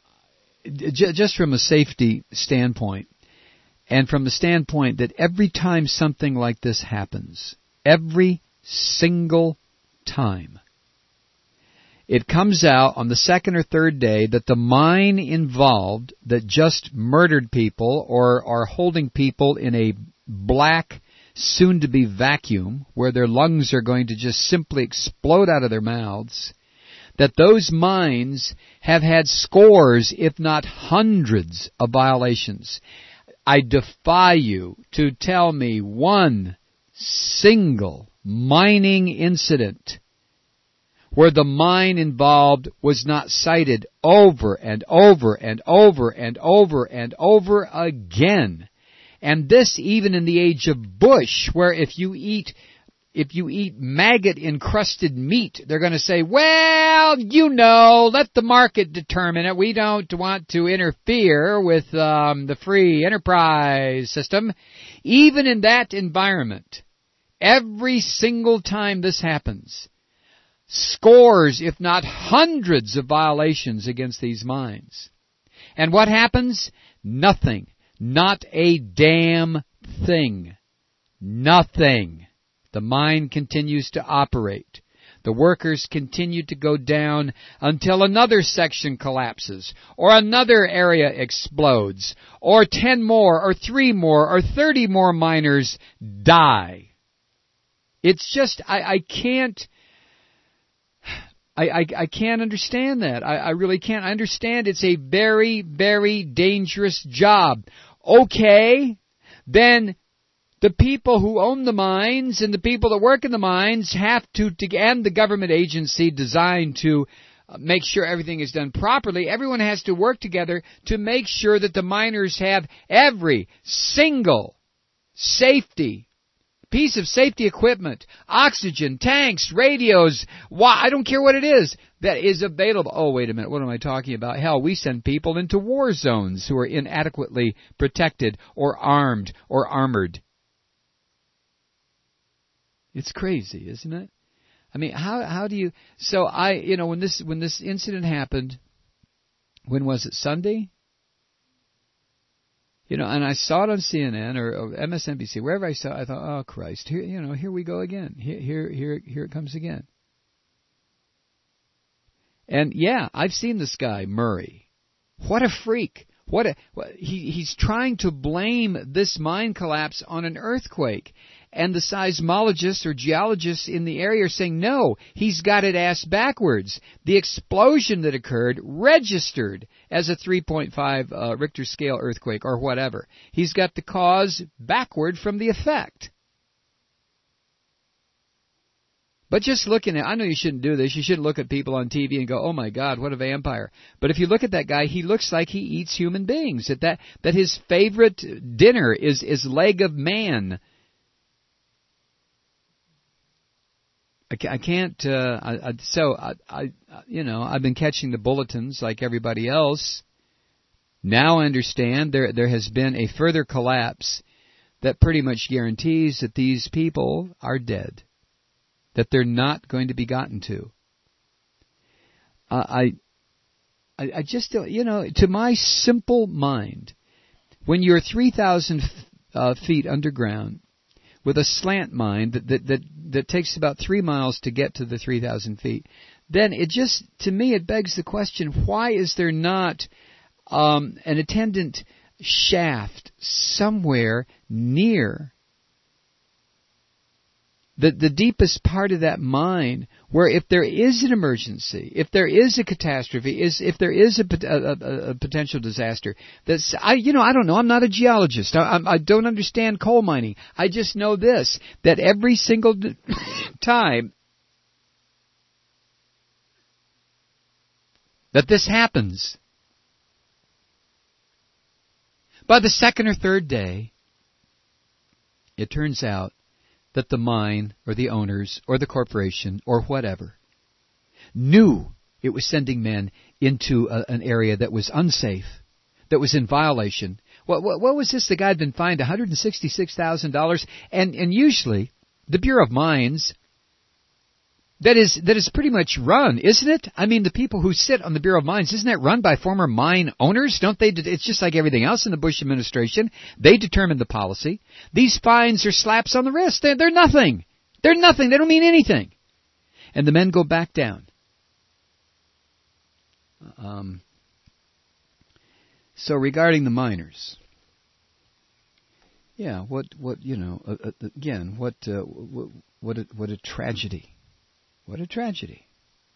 j- just from a safety standpoint, and from the standpoint that every time something like this happens, every single time, it comes out on the second or third day that the mine involved that just murdered people or are holding people in a black, soon-to-be vacuum where their lungs are going to just simply explode out of their mouths, that those mines have had scores, if not hundreds, of violations. I defy you to tell me one single mining incident where the mine involved was not cited over and over and over and over and over again. And this even in the age of Bush, where if you eat If you eat maggot-encrusted meat, they're going to say, well, you know, let the market determine it. We don't want to interfere with um, the free enterprise system. Even in that environment, every single time this happens, scores, if not hundreds, of violations against these mines. And what happens? Nothing. Not a damn Nothing. Nothing. The mine continues to operate. The workers continue to go down until another section collapses, or another area explodes, or ten more, or three more, or thirty more miners die. It's just, I, I can't, I, I, I can't understand that. I, I really can't. I understand it's a very, very dangerous job. Okay, then the people who own the mines and the people that work in the mines have to, to and the government agency designed to make sure everything is done properly. Everyone has to work together to make sure that the miners have every single safety piece of safety equipment, oxygen, tanks, radios, why, I don't care what it is, that is available. Oh, wait a minute, what am I talking about? Hell, we send people into war zones who are inadequately protected or armed or armored. It's crazy, isn't it? I mean, how how do you? So I, you know, when this when this incident happened, when was it? Sunday? You know, and I saw it on C N N or, or M S N B C, wherever I saw it, I thought, oh Christ, here, you know, here we go again. Here, here, here, here it comes again. And yeah, I've seen this guy Murray. What a freak! What a he he's trying to blame this mine collapse on an earthquake. And the seismologists or geologists in the area are saying, no, he's got it ass backwards. The explosion that occurred registered as a three point five uh, Richter scale earthquake or whatever. He's got the cause backward from the effect. But just looking at, I know you shouldn't do this. You shouldn't look at people on T V and go, oh my God, what a vampire. But if you look at that guy, he looks like he eats human beings. That that, that his favorite dinner is, is leg of man. I can't, uh, I, I, so, I, I, you know, I've been catching the bulletins like everybody else. Now I understand there, there has been a further collapse that pretty much guarantees that these people are dead. That they're not going to be gotten to. Uh, I, I, I just, you know, to my simple mind, when you're three thousand uh, feet underground, with a slant mine that, that that that takes about three miles to get to the three thousand feet, then it just, to me, it begs the question, why is there not um, an attendant shaft somewhere near the, the deepest part of that mine where if there is an emergency, if there is a catastrophe, is if there is a, a, a, a potential disaster, that's, I, you know, I don't know, I'm not a geologist, I, I don't understand coal mining, I just know this, that every single time that this happens, by the second or third day, it turns out that the mine or the owners or the corporation or whatever knew it was sending men into a, an area that was unsafe, that was in violation. What, what, what was this? The guy had been fined one hundred sixty-six thousand dollars, and and usually the Bureau of Mines, that is that is pretty much run, isn't it? I mean, the people who sit on the Bureau of Mines, isn't that run by former mine owners? Don't they? It's just like everything else in the Bush administration. They determine the policy. These fines are slaps on the wrist. They're, they're nothing. They're nothing. They don't mean anything. And the men go back down. Um, so regarding the miners, yeah, what what you know? Uh, uh, again, what uh, what what a, what a tragedy. What a tragedy.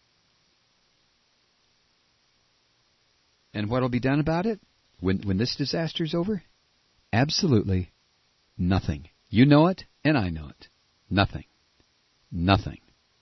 And what will be done about it when when this disaster is over? Absolutely nothing. You know it, and I know it. Nothing. Nothing.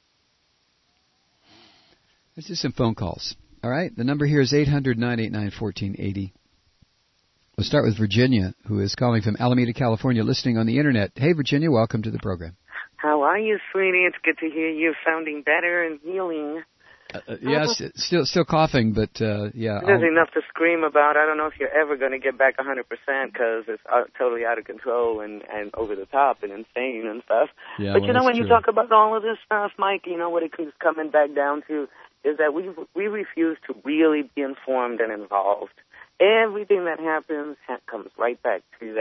Let's do some phone calls. All right, the number here is eight hundred, nine eight nine, one four eight zero. We'll start with Virginia, who is calling from Alameda, California, listening on the Internet. Hey, Virginia, welcome to the program. How are you, sweetie? It's good to hear you sounding better and healing. Uh, uh, yes, still still coughing, but uh, yeah. There's I'll... enough to scream about. I don't know if you're ever going to get back one hundred percent because it's uh, totally out of control and, and over the top and insane and stuff. Yeah, but well, you know, when true. you talk about all of this stuff, Mike, you know what it keeps coming back down to is that we we refuse to really be informed and involved. Everything that happens ha- comes right back to that.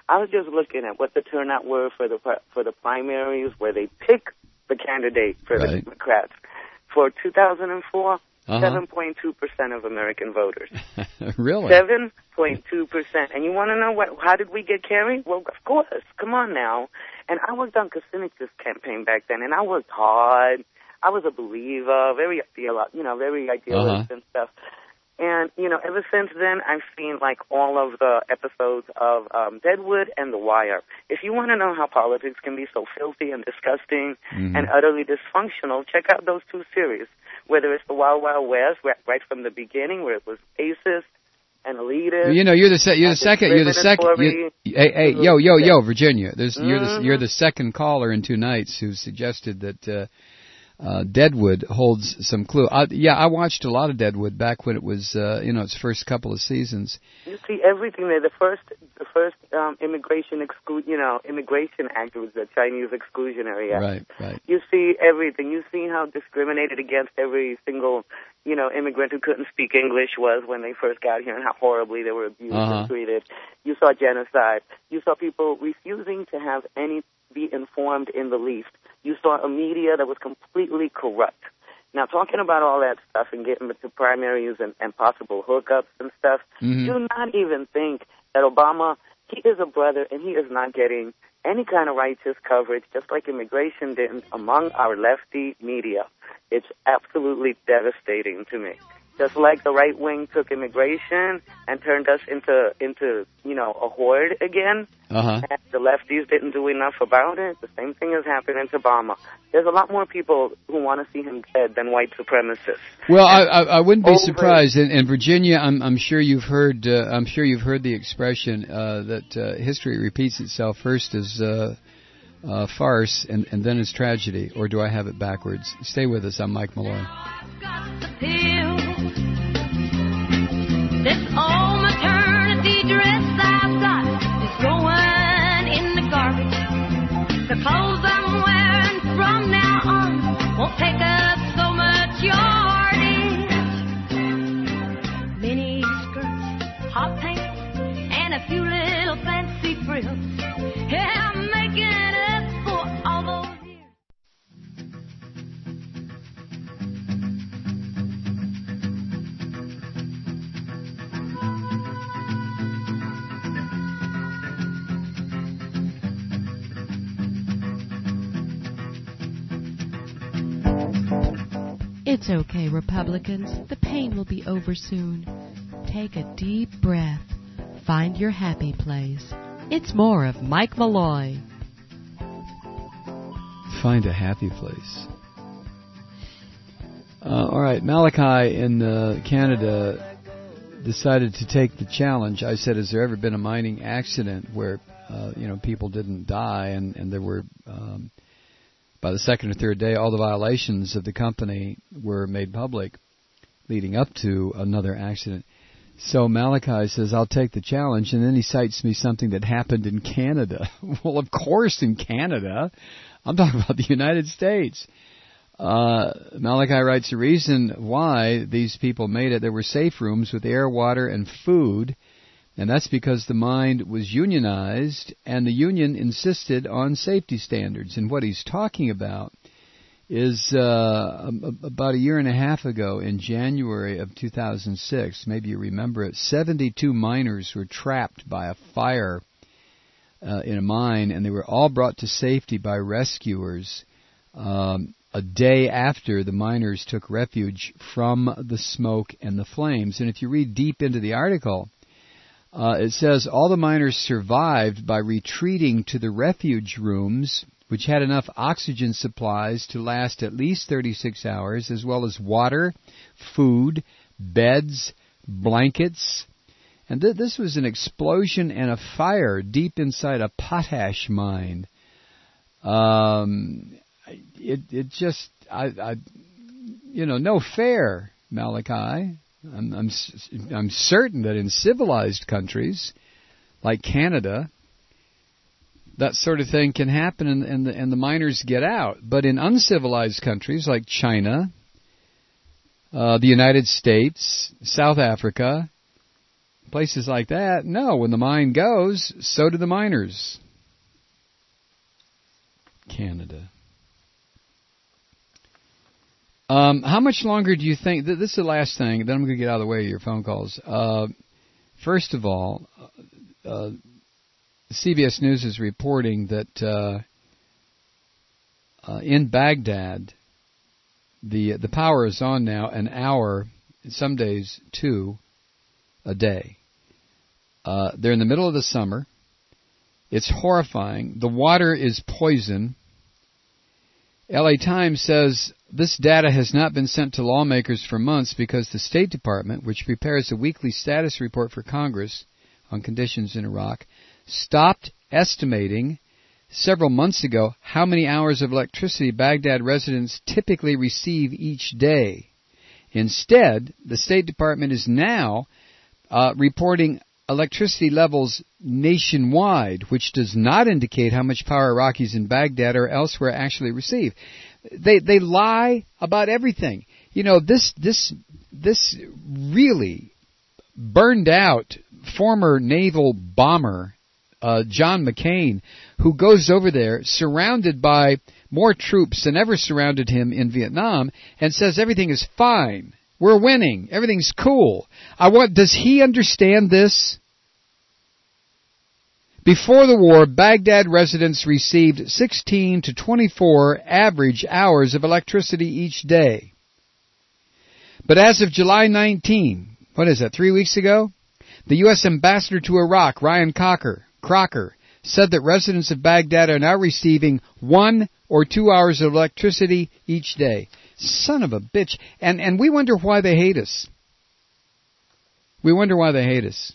I was just looking at what the turnout were for the for the primaries, where they pick the candidate for right. the Democrats. For two thousand four, uh-huh. seven point two percent of American voters. Really? seven point two percent. And you want to know what? How did we get Kerry? Well, of course. Come on now. And I worked on Kucinich's campaign back then, and I worked hard. I was a believer, very, you know, very idealist uh-huh. and stuff. And, you know, ever since then, I've seen, like, all of the episodes of um, Deadwood and The Wire. If you want to know how politics can be so filthy and disgusting mm-hmm. and utterly dysfunctional, check out those two series. Whether it's The Wild Wild West, right from the beginning, where it was racist and elitist. You know, you're the se- you're the second. You're the second. You're, hey, hey, yo, yo, yo, Virginia. There's mm-hmm. you're the you're the second caller in two nights who suggested that. Uh, Uh, Deadwood holds some clue. I, yeah, I watched a lot of Deadwood back when it was, uh, you know, its first couple of seasons. You see everything there. The first, the first um, immigration exclu- you know, immigration act was the Chinese Exclusionary Act. Right, right. You see everything. You see how discriminated against every single, you know, immigrant who couldn't speak English was when they first got here, and how horribly they were abused uh-huh. and treated. You saw genocide. You saw people refusing to have any be informed in the least. You saw a media that was completely corrupt. Now, talking about all that stuff and getting to primaries and, and possible hookups and stuff, mm-hmm. do not even think that Obama, he is a brother, and he is not getting any kind of righteous coverage, just like immigration didn't, among our lefty media. It's absolutely devastating to me. Just like the right wing took immigration and turned us into, into you know, a horde again, uh-huh. and the lefties didn't do enough about it, the same thing is happening to Obama. There's a lot more people who want to see him dead than white supremacists. Well, I, I, I wouldn't be Over surprised. In, in Virginia, I'm, I'm sure you've heard. Uh, I'm sure you've heard the expression uh, that uh, history repeats itself. First as uh, uh, farce, and, and then as tragedy. Or do I have it backwards? Stay with us. I'm Mike Malloy. This old maternity dress I've got is going in the garbage. The clothes I'm wearing from now on won't take up so much yardage. Mini skirts, hot pants, and a few little fancy frills. Yeah, I'm making up for all those years. It's okay, Republicans. The pain will be over soon. Take a deep breath. Find your happy place. It's more of Mike Malloy. Find a happy place. Uh, all right, Malachi in uh, Canada decided to take the challenge. I said, has there ever been a mining accident where uh, you know people didn't die and, and there were... Um, By the second or third day, all the violations of the company were made public leading up to another accident. So Malachi says, I'll take the challenge, and then he cites me something that happened in Canada. Well, of course in Canada. I'm talking about the United States. Uh, Malachi writes, the reason why these people made it, there were safe rooms with air, water, and food. And that's because the mine was unionized, and the union insisted on safety standards. And what he's talking about is uh, about a year and a half ago, in January of two thousand six, maybe you remember it, seventy-two miners were trapped by a fire uh, in a mine, and they were all brought to safety by rescuers um, a day after the miners took refuge from the smoke and the flames. And if you read deep into the article, Uh, it says all the miners survived by retreating to the refuge rooms, which had enough oxygen supplies to last at least thirty-six hours, as well as water, food, beds, blankets. And th- this was an explosion and a fire deep inside a potash mine. Um, it, it just, I, I, you know, no fair, Malachi. I'm, I'm, I'm certain that in civilized countries like Canada, that sort of thing can happen and, and, the, and the miners get out. But in uncivilized countries like China, uh, the United States, South Africa, places like that. No, when the mine goes, so do the miners. Canada. Um, how much longer do you think... Th- this is the last thing, then I'm going to get out of the way of your phone calls. Uh, first of all, uh, C B S News is reporting that uh, uh, in Baghdad, the the power is on now an hour, some days two, a day. Uh, they're in the middle of the summer. It's horrifying. The water is poison. L A Times says this data has not been sent to lawmakers for months because the State Department, which prepares a weekly status report for Congress on conditions in Iraq, stopped estimating several months ago how many hours of electricity Baghdad residents typically receive each day. Instead, the State Department is now uh, reporting electricity levels nationwide, which does not indicate how much power Iraqis in Baghdad or elsewhere actually receive. They they lie about everything. You know, this this this really burned out former naval bomber uh, John McCain, who goes over there surrounded by more troops than ever surrounded him in Vietnam, and says everything is fine. We're winning. Everything's cool. I want. Does he understand this? Before the war, Baghdad residents received sixteen to twenty-four average hours of electricity each day. But as of July nineteenth, what is that, three weeks ago? The U S ambassador to Iraq, Ryan Crocker, Crocker, said that residents of Baghdad are now receiving one or two hours of electricity each day. Son of a bitch. And and we wonder why they hate us. We wonder why they hate us.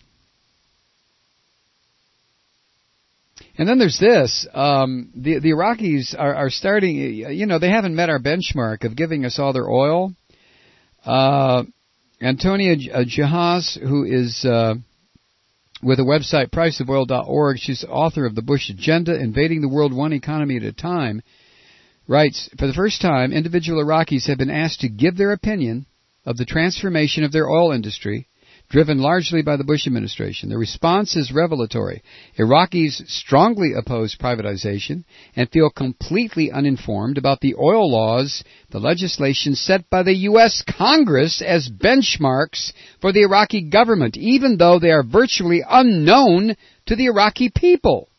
And then there's this. Um, the, the Iraqis are, are starting, you know, they haven't met our benchmark of giving us all their oil. Uh, Antonia Jahaz, who is uh, with the website price of oil dot org, she's author of The Bush Agenda, Invading the World One Economy at a Time, writes, for the first time, individual Iraqis have been asked to give their opinion of the transformation of their oil industry, driven largely by the Bush administration. The response is revelatory. Iraqis strongly oppose privatization and feel completely uninformed about the oil laws, the legislation set by the U S Congress as benchmarks for the Iraqi government, even though they are virtually unknown to the Iraqi people.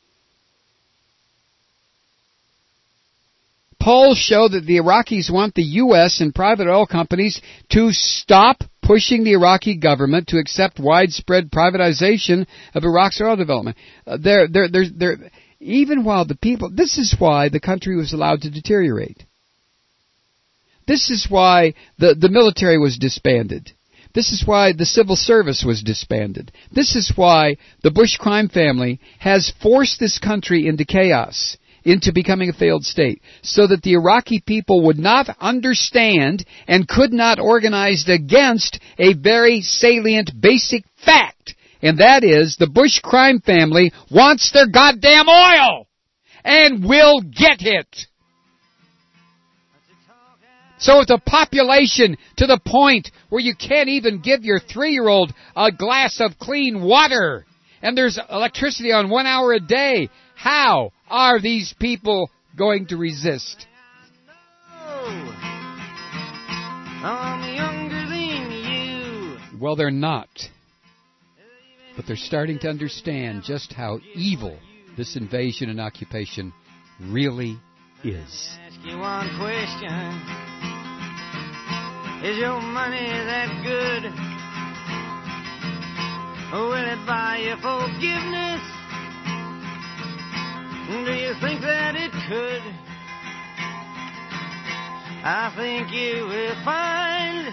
Polls show that the Iraqis want the U S and private oil companies to stop pushing the Iraqi government to accept widespread privatization of Iraq's oil development. Uh, they're, they're, they're, they're, even while the people... This is why the country was allowed to deteriorate. This is why the, the military was disbanded. This is why the civil service was disbanded. This is why the Bush crime family has forced this country into chaos, into becoming a failed state, so that the Iraqi people would not understand and could not organize against a very salient basic fact, and that is the Bush crime family wants their goddamn oil and will get it. So with a population to the point where you can't even give your three-year-old a glass of clean water, and there's electricity on one hour a day, how are these people going to resist? I'm younger than you. Well, they're not. But they're starting to understand just how evil this invasion and occupation really is. Ask you one question. Is your money that good? Or will it buy you forgiveness? Do you think that it could? I think you will find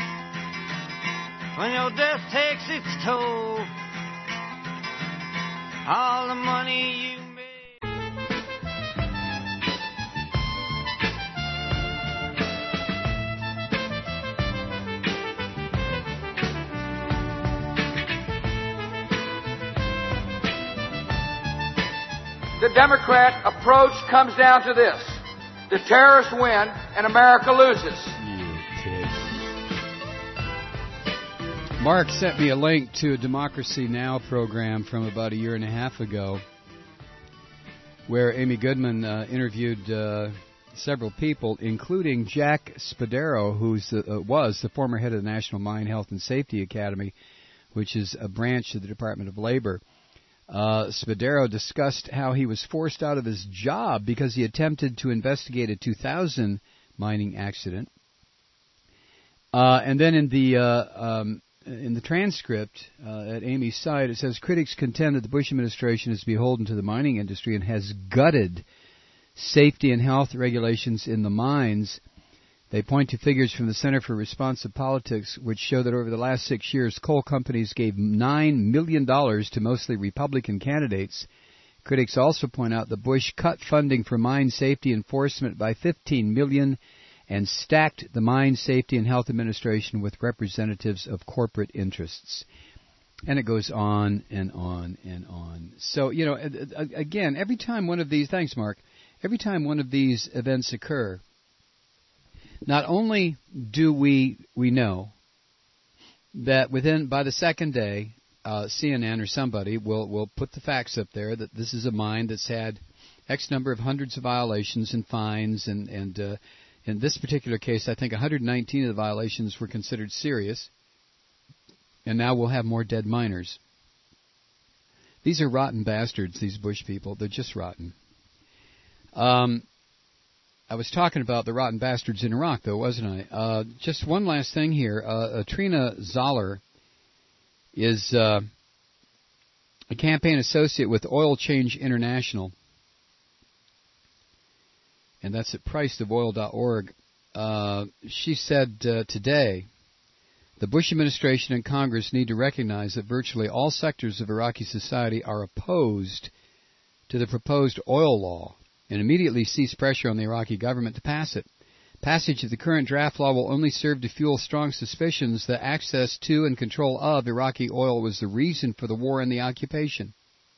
when your death takes its toll, all the money you made. The Democrat approach comes down to this. The terrorists win and America loses. Mark sent me a link to a Democracy Now! Program from about a year and a half ago where Amy Goodman uh, interviewed uh, several people, including Jack Spadaro, who uh, was the former head of the National Mine Health and Safety Academy, which is a branch of the Department of Labor. Uh, Spadaro discussed how he was forced out of his job because he attempted to investigate a two thousand mining accident. Uh, and then in the uh, um, in the transcript uh, at Amy's site, it says critics contend that the Bush administration is beholden to the mining industry and has gutted safety and health regulations in the mines. They point to figures from the Center for Responsive Politics, which show that over the last six years, coal companies gave nine million dollars to mostly Republican candidates. Critics also point out that Bush cut funding for mine safety enforcement by fifteen million dollars and stacked the Mine Safety and Health Administration with representatives of corporate interests. And it goes on and on and on. So, you know, again, every time one of these, thanks, Mark, every time one of these events occur, not only do we we know that within, by the second day, uh, C N N or somebody will, will put the facts up there that this is a mine that's had X number of hundreds of violations and fines, and, and uh, in this particular case, I think one hundred nineteen of the violations were considered serious, and now we'll have more dead miners. These are rotten bastards, these Bush people. They're just rotten. Um, I was talking about the rotten bastards in Iraq, though, wasn't I? Uh, just one last thing here. Uh, Trina Zoller is uh, a campaign associate with Oil Change International, and that's at price of oil dot org. Uh, she said uh, today, the Bush administration and Congress need to recognize that virtually all sectors of Iraqi society are opposed to the proposed oil law and immediately cease pressure on the Iraqi government to pass it. Passage of the current draft law will only serve to fuel strong suspicions that access to and control of Iraqi oil was the reason for the war and the occupation.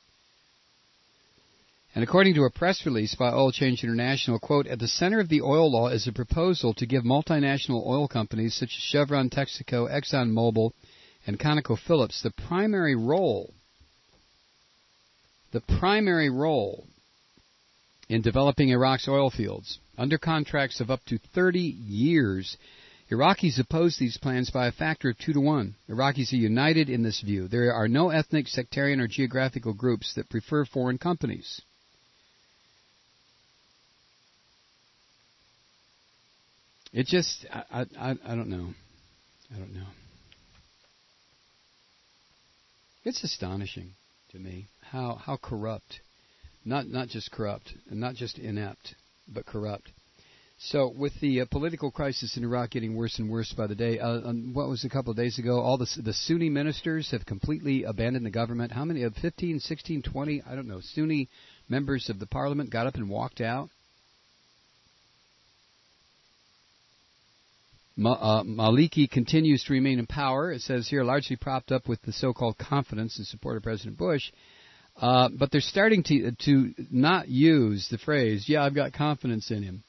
And according to a press release by Oil Change International, quote, at the center of the oil law is a proposal to give multinational oil companies such as Chevron, Texaco, ExxonMobil, and ConocoPhillips the primary role, the primary role in developing Iraq's oil fields. Under contracts of up to thirty years, Iraqis oppose these plans by a factor of two to one. Iraqis are united in this view. There are no ethnic, sectarian, or geographical groups that prefer foreign companies. It just, I, I, I don't know. I don't know. It's astonishing to me how, how corrupt, not not just corrupt, and not just inept, but corrupt. So with the uh, political crisis in Iraq getting worse and worse by the day, uh, um, what was a couple of days ago, all the, the Sunni ministers have completely abandoned the government. How many, of fifteen, sixteen, twenty, I don't know, Sunni members of the parliament got up and walked out? Ma- uh, Maliki continues to remain in power, it says here, largely propped up with the so-called confidence and support of President Bush. Uh, but they're starting to to not use the phrase, yeah, I've got confidence in him.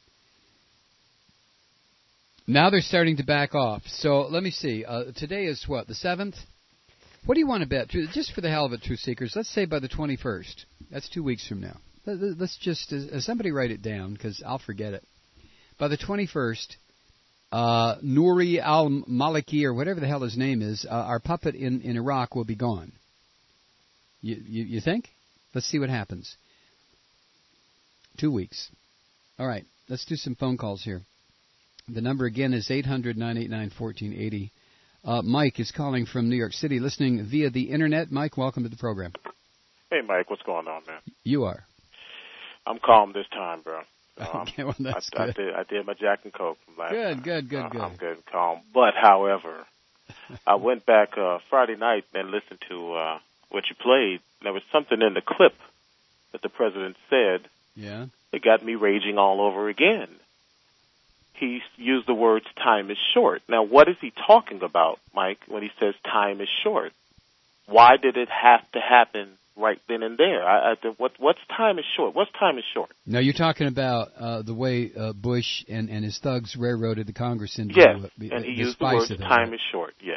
Now they're starting to back off. So let me see. Uh, today is what, the seventh? What do you want to bet? Just for the hell of it, Truth Seekers, let's say by the twenty-first. That's two weeks from now. Let's just, uh, somebody write it down, because I'll forget it. By the twenty-first, uh, Nouri al-Maliki, or whatever the hell his name is, uh, our puppet in, in Iraq will be gone. You, you, you think? Let's see what happens. Two weeks. All right, let's do some phone calls here. The number again is eight hundred, nine eight nine, one four eight zero. Uh, Mike is calling from New York City, listening via the Internet. Mike, welcome to the program. Hey, Mike, what's going on, man? You are. I'm calm this time, bro. Um, okay, well, that's I, good. I did, I did my Jack and Coke from last Good, time. good, good, uh, good. I'm good and calm. But, however, I went back uh, Friday night and listened to uh, what you played. There was something in the clip that the president said yeah. that got me raging all over again. He used the words, time is short. Now, what is he talking about, Mike, when he says time is short? Why did it have to happen right then and there? I, I, what, what's time is short? What's time is short? Now, you're talking about uh, the way uh, Bush and, and his thugs railroaded the Congress into yes, uh, and he the used the spice words, of it, time right? is short, yes.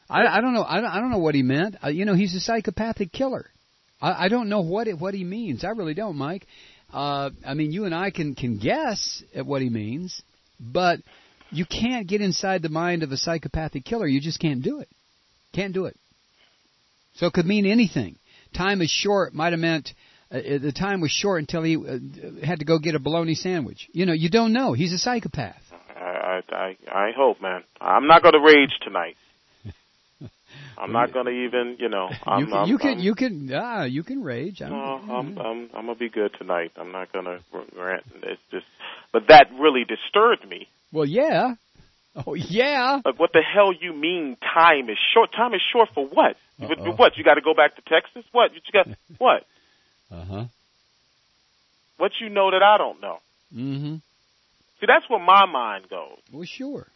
I, I don't know. I don't, I don't know what he meant. Uh, you know, he's a psychopathic killer. I, I don't know what it, what he means. I really don't, Mike. Uh, I mean, you and I can, can guess at what he means, but you can't get inside the mind of a psychopathic killer. You just can't do it. Can't do it. So it could mean anything. Time is short might have meant uh, the time was short until he uh, had to go get a bologna sandwich. You know, you don't know. He's a psychopath. I I, I hope, man. I'm not going to rage tonight. I'm not going to even, you know. I'm, you can, I'm, you can, I'm, you can, ah, you can rage. I'm, no, I'm, I'm, I'm going to be good tonight. I'm not going to rant. It's just, but that really disturbed me. Well, yeah. Oh, yeah. Like, what the hell you mean time is short? Time is short for what? Uh-oh. What, you got to go back to Texas? What? You got, what? Uh-huh. What you know that I don't know? Mm-hmm. See, that's where my mind goes. Well, sure.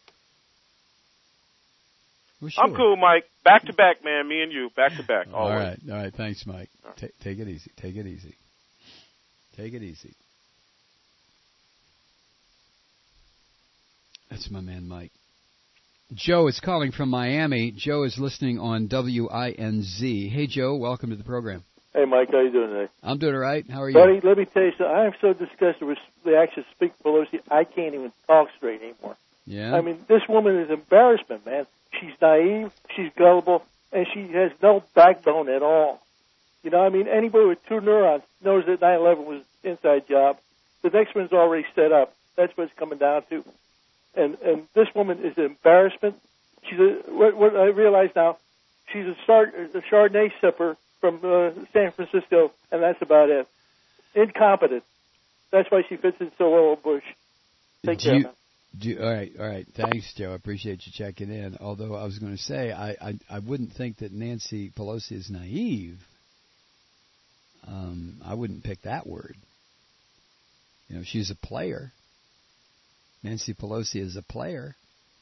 Well, sure. I'm cool, Mike. Back to back, man. Me and you, back to back. All always. right, all right. Thanks, Mike. Ta- take it easy. Take it easy. Take it easy. That's my man, Mike. Joe is calling from Miami. Joe is listening on W I N Z. Hey, Joe. Welcome to the program. Hey, Mike. How you doing today? I'm doing all right. How are you? Buddy, let me tell you something. I'm so disgusted with the action of Speaker Pelosi, I can't even talk straight anymore. Yeah? I mean, this woman is embarrassment, man. She's naive, she's gullible, and she has no backbone at all. You know, I mean, anybody with two neurons knows that nine eleven was an inside job. The next one's already set up. That's what it's coming down to. And and this woman is an embarrassment. She's a, what, what I realize now, she's a, Chard, a Chardonnay sipper from uh, San Francisco, and that's about it. Incompetent. That's why she fits in so well with Bush. Take do care, you, man. do you, all right, all right. Thanks, Joe. I appreciate you checking in. Although I was going to say, I, I, I wouldn't think that Nancy Pelosi is naive. Um, I wouldn't pick that word. You know, she's a player. Nancy Pelosi is a player.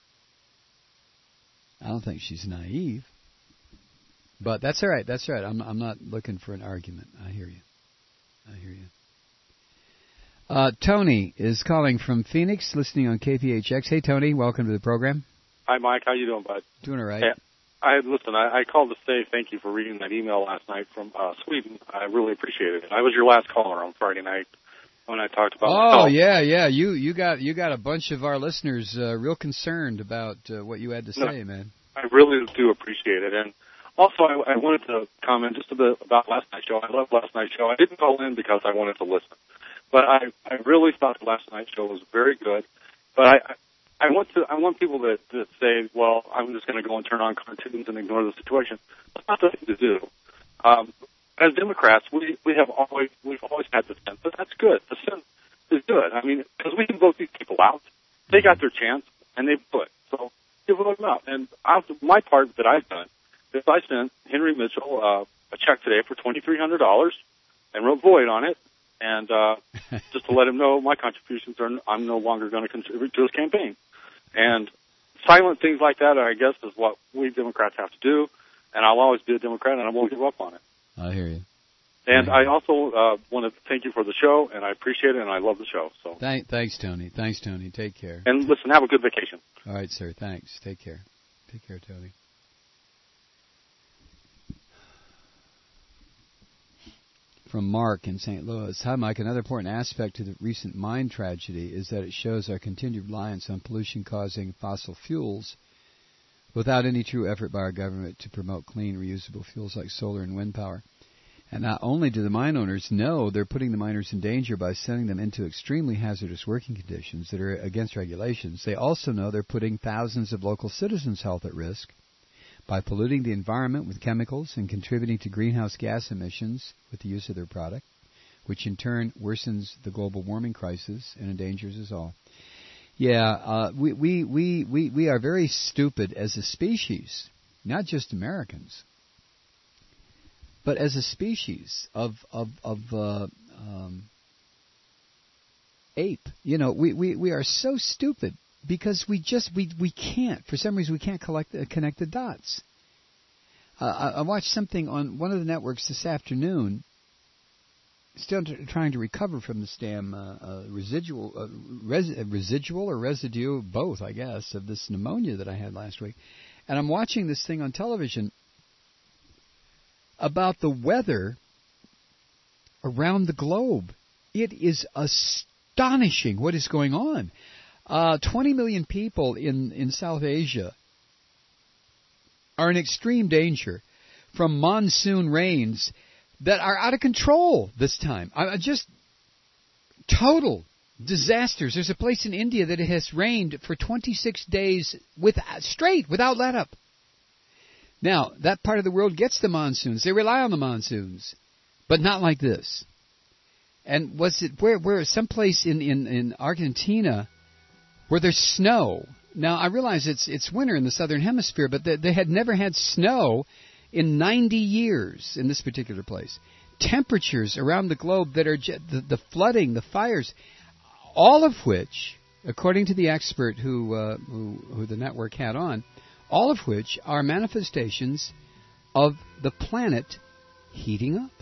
I don't think she's naive. But that's all right. That's all right. I'm, I'm not looking for an argument. I hear you. I hear you. Uh, Tony is calling from Phoenix, listening on K P H X. Hey, Tony. Welcome to the program. Hi, Mike. How you doing, bud? Doing all right. Hey, I listen. I, I called to say thank you for reading that email last night from uh, Sweden. I really appreciated it. I was your last caller on Friday night when I talked about. Oh myself. yeah, yeah. You you got you got a bunch of our listeners uh, real concerned about uh, what you had to say, no, man. I really do appreciate it, and also I, I wanted to comment just a bit about last night's show. I loved last night's show. I didn't call in because I wanted to listen, but I I really thought the last night's show was very good. But I. I I want to. I want people to, to say, "Well, I'm just going to go and turn on cartoons and ignore the situation." That's not the thing to do. Um, as Democrats, we we have always we've always had the sense that that's good. The sense is good. I mean, because we can vote these people out. They got their chance and they put. So you vote them out. And I've, my part that I've done is I sent Henry Mitchell uh, a check today for twenty three hundred dollars and wrote void on it. And uh, just to let him know my contributions are I'm no longer going to contribute to his campaign. And silent things like that, I guess, is what we Democrats have to do. And I'll always be a Democrat, and I won't give up on it. I hear you. And I, I also uh, want to thank you for the show, and I appreciate it, and I love the show. So Thank, thanks, Tony. Thanks, Tony. Take care. And listen, have a good vacation. All right, sir. Thanks. Take care. Take care, Tony. From Mark in Saint Louis. Hi, Mike. Another important aspect to the recent mine tragedy is that it shows our continued reliance on pollution-causing fossil fuels without any true effort by our government to promote clean, reusable fuels like solar and wind power. And not only do the mine owners know they're putting the miners in danger by sending them into extremely hazardous working conditions that are against regulations, they also know they're putting thousands of local citizens' health at risk by polluting the environment with chemicals and contributing to greenhouse gas emissions with the use of their product, which in turn worsens the global warming crisis and endangers us all. Yeah, uh, we, we, we, we, we are very stupid as a species, not just Americans, but as a species of of, of uh, um, ape. You know, we, we, we are so stupid. Because we just we we can't for some reason we can't collect uh, connect the dots. Uh, I, I watched something on one of the networks this afternoon. Still t- trying to recover from this damn uh, uh, residual uh, res- residual or residue, both I guess, of this pneumonia that I had last week. and I'm watching this thing on television about the weather around the globe. It is astonishing what is going on. Uh, twenty million people in, in South Asia are in extreme danger from monsoon rains that are out of control this time. I, I just total disasters. There's a place in India that it has rained for twenty-six days with straight, without let up. Now, that part of the world gets the monsoons. They rely on the monsoons, but not like this. And was it where where someplace in, in, in Argentina where there's snow? Now, I realize it's it's winter in the southern hemisphere, but they, they had never had snow in ninety years in this particular place. Temperatures around the globe that are the, the flooding, the fires, all of which, according to the expert who, uh, who who the network had on, all of which are manifestations of the planet heating up.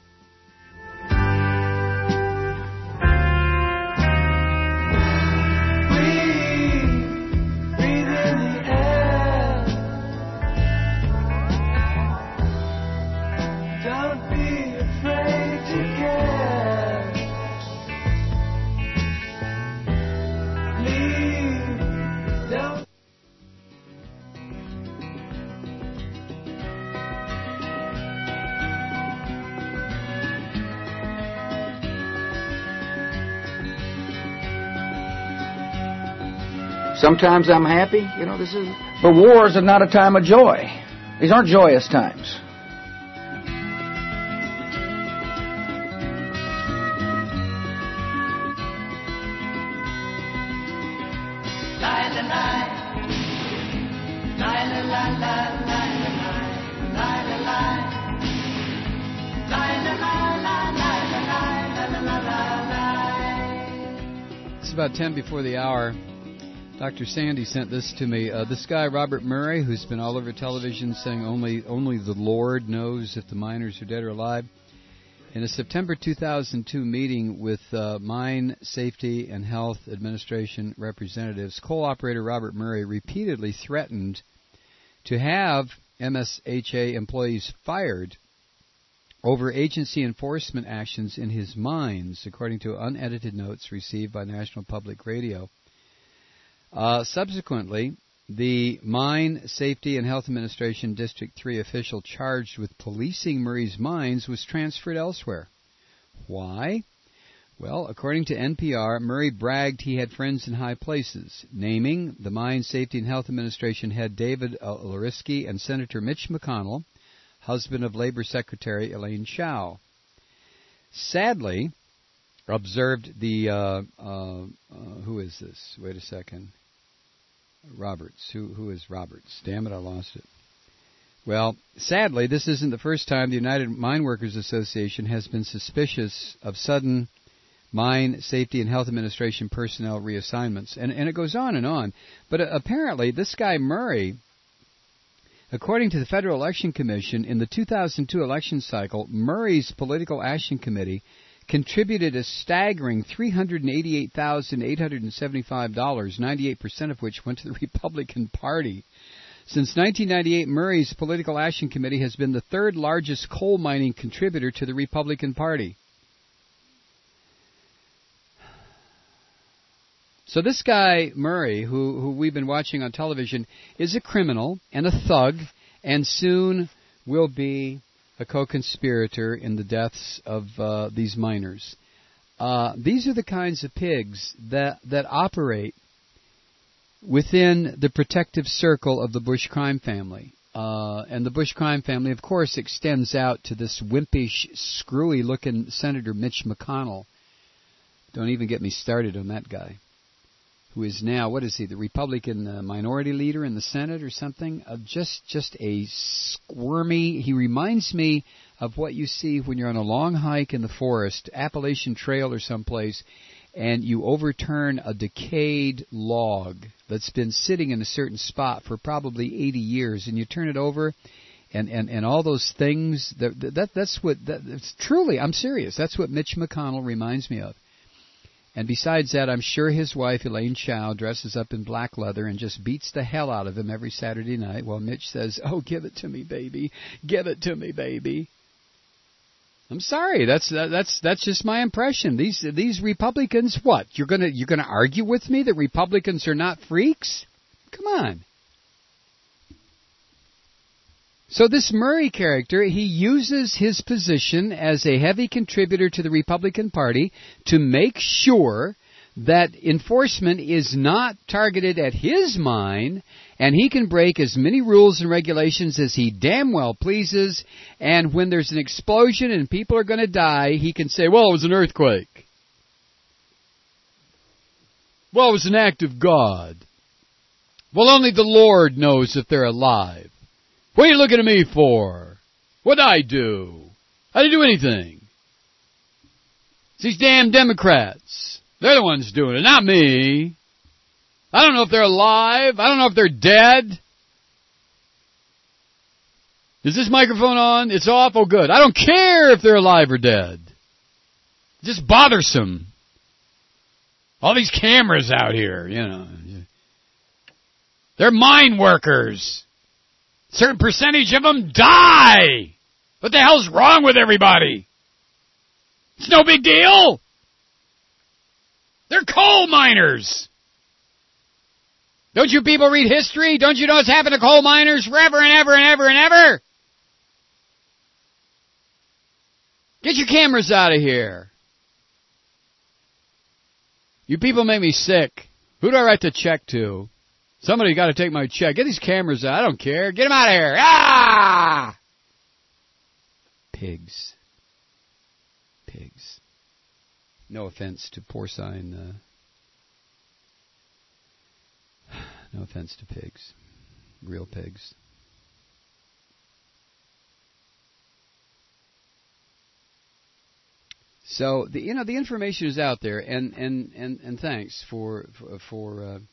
Sometimes I'm happy. You know, this is... But wars are not a time of joy. These aren't joyous times. It's about ten before the hour. Doctor Sandy sent this to me. Uh, this guy, Robert Murray, who's been all over television saying only only the Lord knows if the miners are dead or alive. In a September two thousand two meeting with uh, Mine Safety and Health Administration representatives, coal operator Robert Murray repeatedly threatened to have M S H A employees fired over agency enforcement actions in his mines, according to unedited notes received by National Public Radio. Uh, subsequently, the Mine Safety and Health Administration District three official charged with policing Murray's mines was transferred elsewhere. Why? Well, according to N P R, Murray bragged he had friends in high places, naming the Mine Safety and Health Administration head David Lariski and Senator Mitch McConnell, husband of Labor Secretary Elaine Chao. Sadly, observed the, uh, uh, uh, who is this? Wait a second. Roberts. Who Who is Roberts? Damn it, I lost it. Well, sadly, this isn't the first time the United Mine Workers Association has been suspicious of sudden Mine Safety and Health Administration personnel reassignments. And, and it goes on and on. But uh, apparently, this guy Murray, according to the Federal Election Commission, in the two thousand two election cycle, Murray's Political Action Committee contributed a staggering three hundred eighty-eight thousand eight hundred seventy-five dollars, ninety-eight percent of which went to the Republican Party. Since nineteen ninety-eight, Murray's Political Action Committee has been the third largest coal mining contributor to the Republican Party. So this guy, Murray, who, who we've been watching on television, is a criminal and a thug, and soon will be a co-conspirator in the deaths of uh, these miners. Uh, these are the kinds of pigs that, that operate within the protective circle of the Bush crime family. Uh, and the Bush crime family, of course, extends out to this wimpish, screwy-looking Senator Mitch McConnell. Don't even get me started on that guy, who is now, what is he, the Republican uh, minority leader in the Senate or something? Uh, just just a squirmy, he reminds me of what you see when you're on a long hike in the forest, Appalachian Trail or someplace, and you overturn a decayed log that's been sitting in a certain spot for probably eighty years, and you turn it over, and, and, and all those things, that, that that's what, that, it's truly, I'm serious, that's what Mitch McConnell reminds me of. And besides that, I'm sure his wife, Elaine Chao, dresses up in black leather and just beats the hell out of him every Saturday night while Mitch says, "Oh, give it to me, baby. Give it to me, baby." I'm sorry. That's that, that's that's just my impression. These these Republicans, what? You're gonna you're gonna argue with me that Republicans are not freaks? Come on. So this Murray character, he uses his position as a heavy contributor to the Republican Party to make sure that enforcement is not targeted at his mine, and he can break as many rules and regulations as he damn well pleases, and when there's an explosion and people are going to die, he can say, well, it was an earthquake. Well, it was an act of God. Well, only the Lord knows if they're alive. What are you looking at me for? What'd I do? I didn't do anything. It's these damn Democrats. They're the ones doing it, not me. I don't know if they're alive. I don't know if they're dead. Is this microphone on? It's off? Oh, good. I don't care if they're alive or dead. Just bothersome. All these cameras out here, you know. They're mine workers. A certain percentage of them die. What the hell's wrong with everybody? It's no big deal. They're coal miners. Don't you people read history? Don't you know what's happened to coal miners forever and ever and ever and ever? Get your cameras out of here. You people make me sick. Who do I write the check to? Somebody got to take my check. Get these cameras out. I don't care. Get them out of here. Ah! Pigs. Pigs. No offense to porcine. Uh, no offense to pigs. Real pigs. So the you know the information is out there, and and and, and thanks for for. for uh,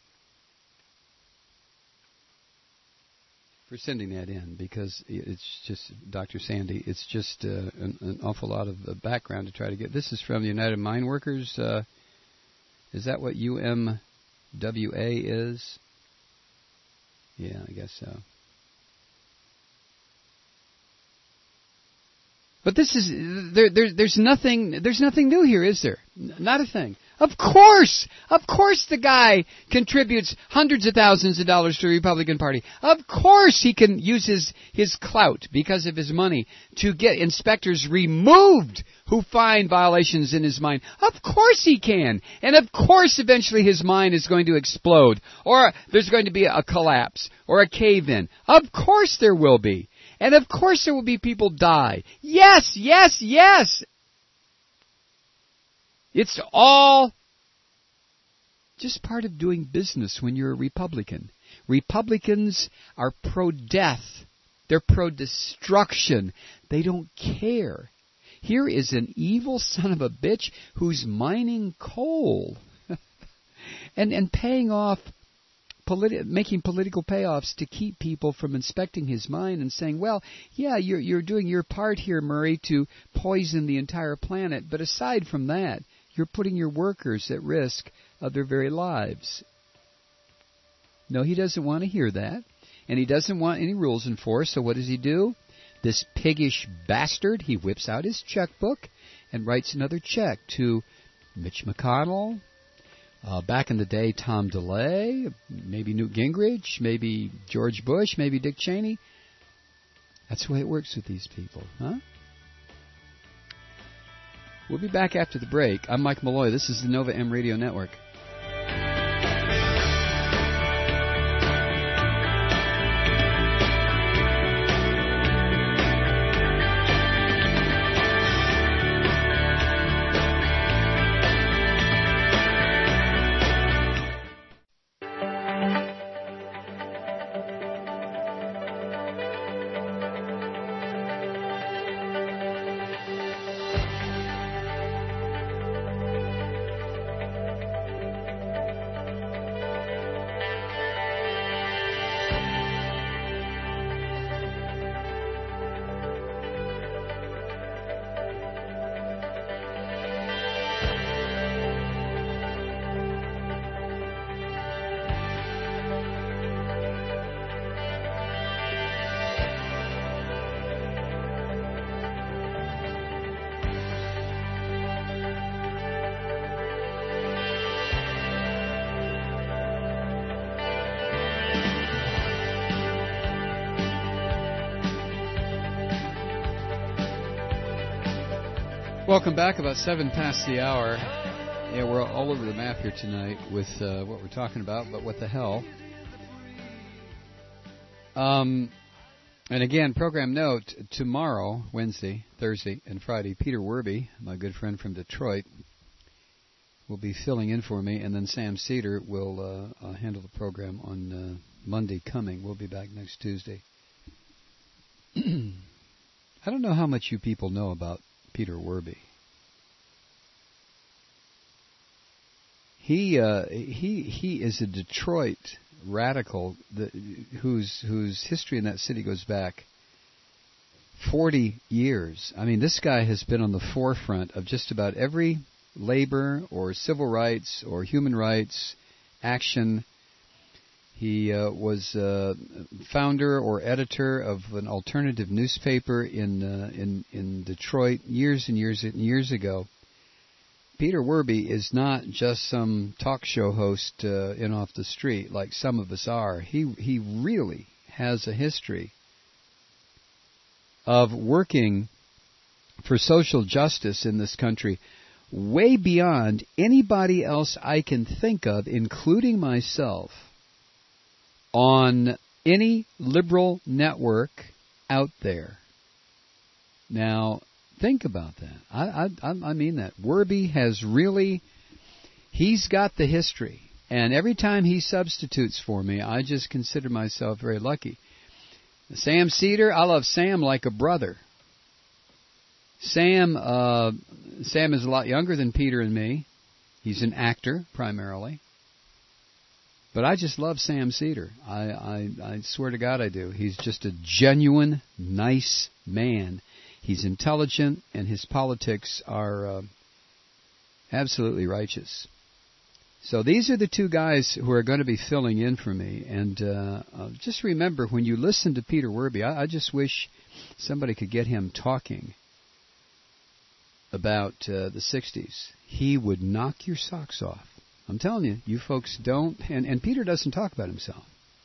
for sending that in, because it's just, Doctor Sandy, it's just uh, an, an awful lot of uh, background to try to get. This is from the United Mine Workers. Uh, is that what U M W A is? Yeah, I guess so. But this is there, there. There's nothing. There's nothing new here, is there? N- not a thing. Of course, of course, the guy contributes hundreds of thousands of dollars to the Republican Party. Of course, he can use his his clout because of his money to get inspectors removed who find violations in his mine. Of course, he can, and of course, eventually, his mine is going to explode, or there's going to be a collapse or a cave-in. Of course, there will be. And of course there will be people die. Yes, yes, yes. It's all just part of doing business when you're a Republican. Republicans are pro-death. They're pro-destruction. They don't care. Here is an evil son of a bitch who's mining coal and, and paying off Politi- making political payoffs to keep people from inspecting his mine and saying, well, yeah, you're you're doing your part here, Murray, to poison the entire planet. But aside from that, you're putting your workers at risk of their very lives. No, he doesn't want to hear that. And he doesn't want any rules enforced. So what does he do? This piggish bastard, he whips out his checkbook and writes another check to Mitch McConnell, Uh, back in the day, Tom DeLay, maybe Newt Gingrich, maybe George Bush, maybe Dick Cheney. That's the way it works with these people, huh? We'll be back after the break. I'm Mike Malloy. This is the Nova M Radio Network. Welcome back. About seven past the hour. Yeah, we're all over the map here tonight with uh, what we're talking about, but what the hell? Um, and again, program note, tomorrow, Wednesday, Thursday, and Friday, Peter Werby, my good friend from Detroit, will be filling in for me, and then Sam Cedar will uh, uh, handle the program on uh, Monday coming. We'll be back next Tuesday. I don't know how much you people know about Peter Werby. He uh, he he is a Detroit radical that, whose whose history in that city goes back forty years. I mean, this guy has been on the forefront of just about every labor or civil rights or human rights action. He uh, was uh, founder or editor of an alternative newspaper in uh, in in Detroit years and years and years ago. Peter Werby is not just some talk show host uh, in off the street like some of us are. He he really has a history of working for social justice in this country way beyond anybody else I can think of, including myself, on any liberal network out there. Now, think about that. I, I, I mean that. Werby has really, he's got the history. And every time he substitutes for me, I just consider myself very lucky. Sam Cedar, I love Sam like a brother. Sam, uh, Sam is a lot younger than Peter and me. He's an actor, primarily. But I just love Sam Cedar. I, I, I swear to God I do. He's just a genuine, nice man. He's intelligent, and his politics are uh, absolutely righteous. So these are the two guys who are going to be filling in for me. And uh, uh, just remember, when you listen to Peter Werby, I, I just wish somebody could get him talking about uh, the sixties. He would knock your socks off. I'm telling you, you folks don't, and, and Peter doesn't talk about himself.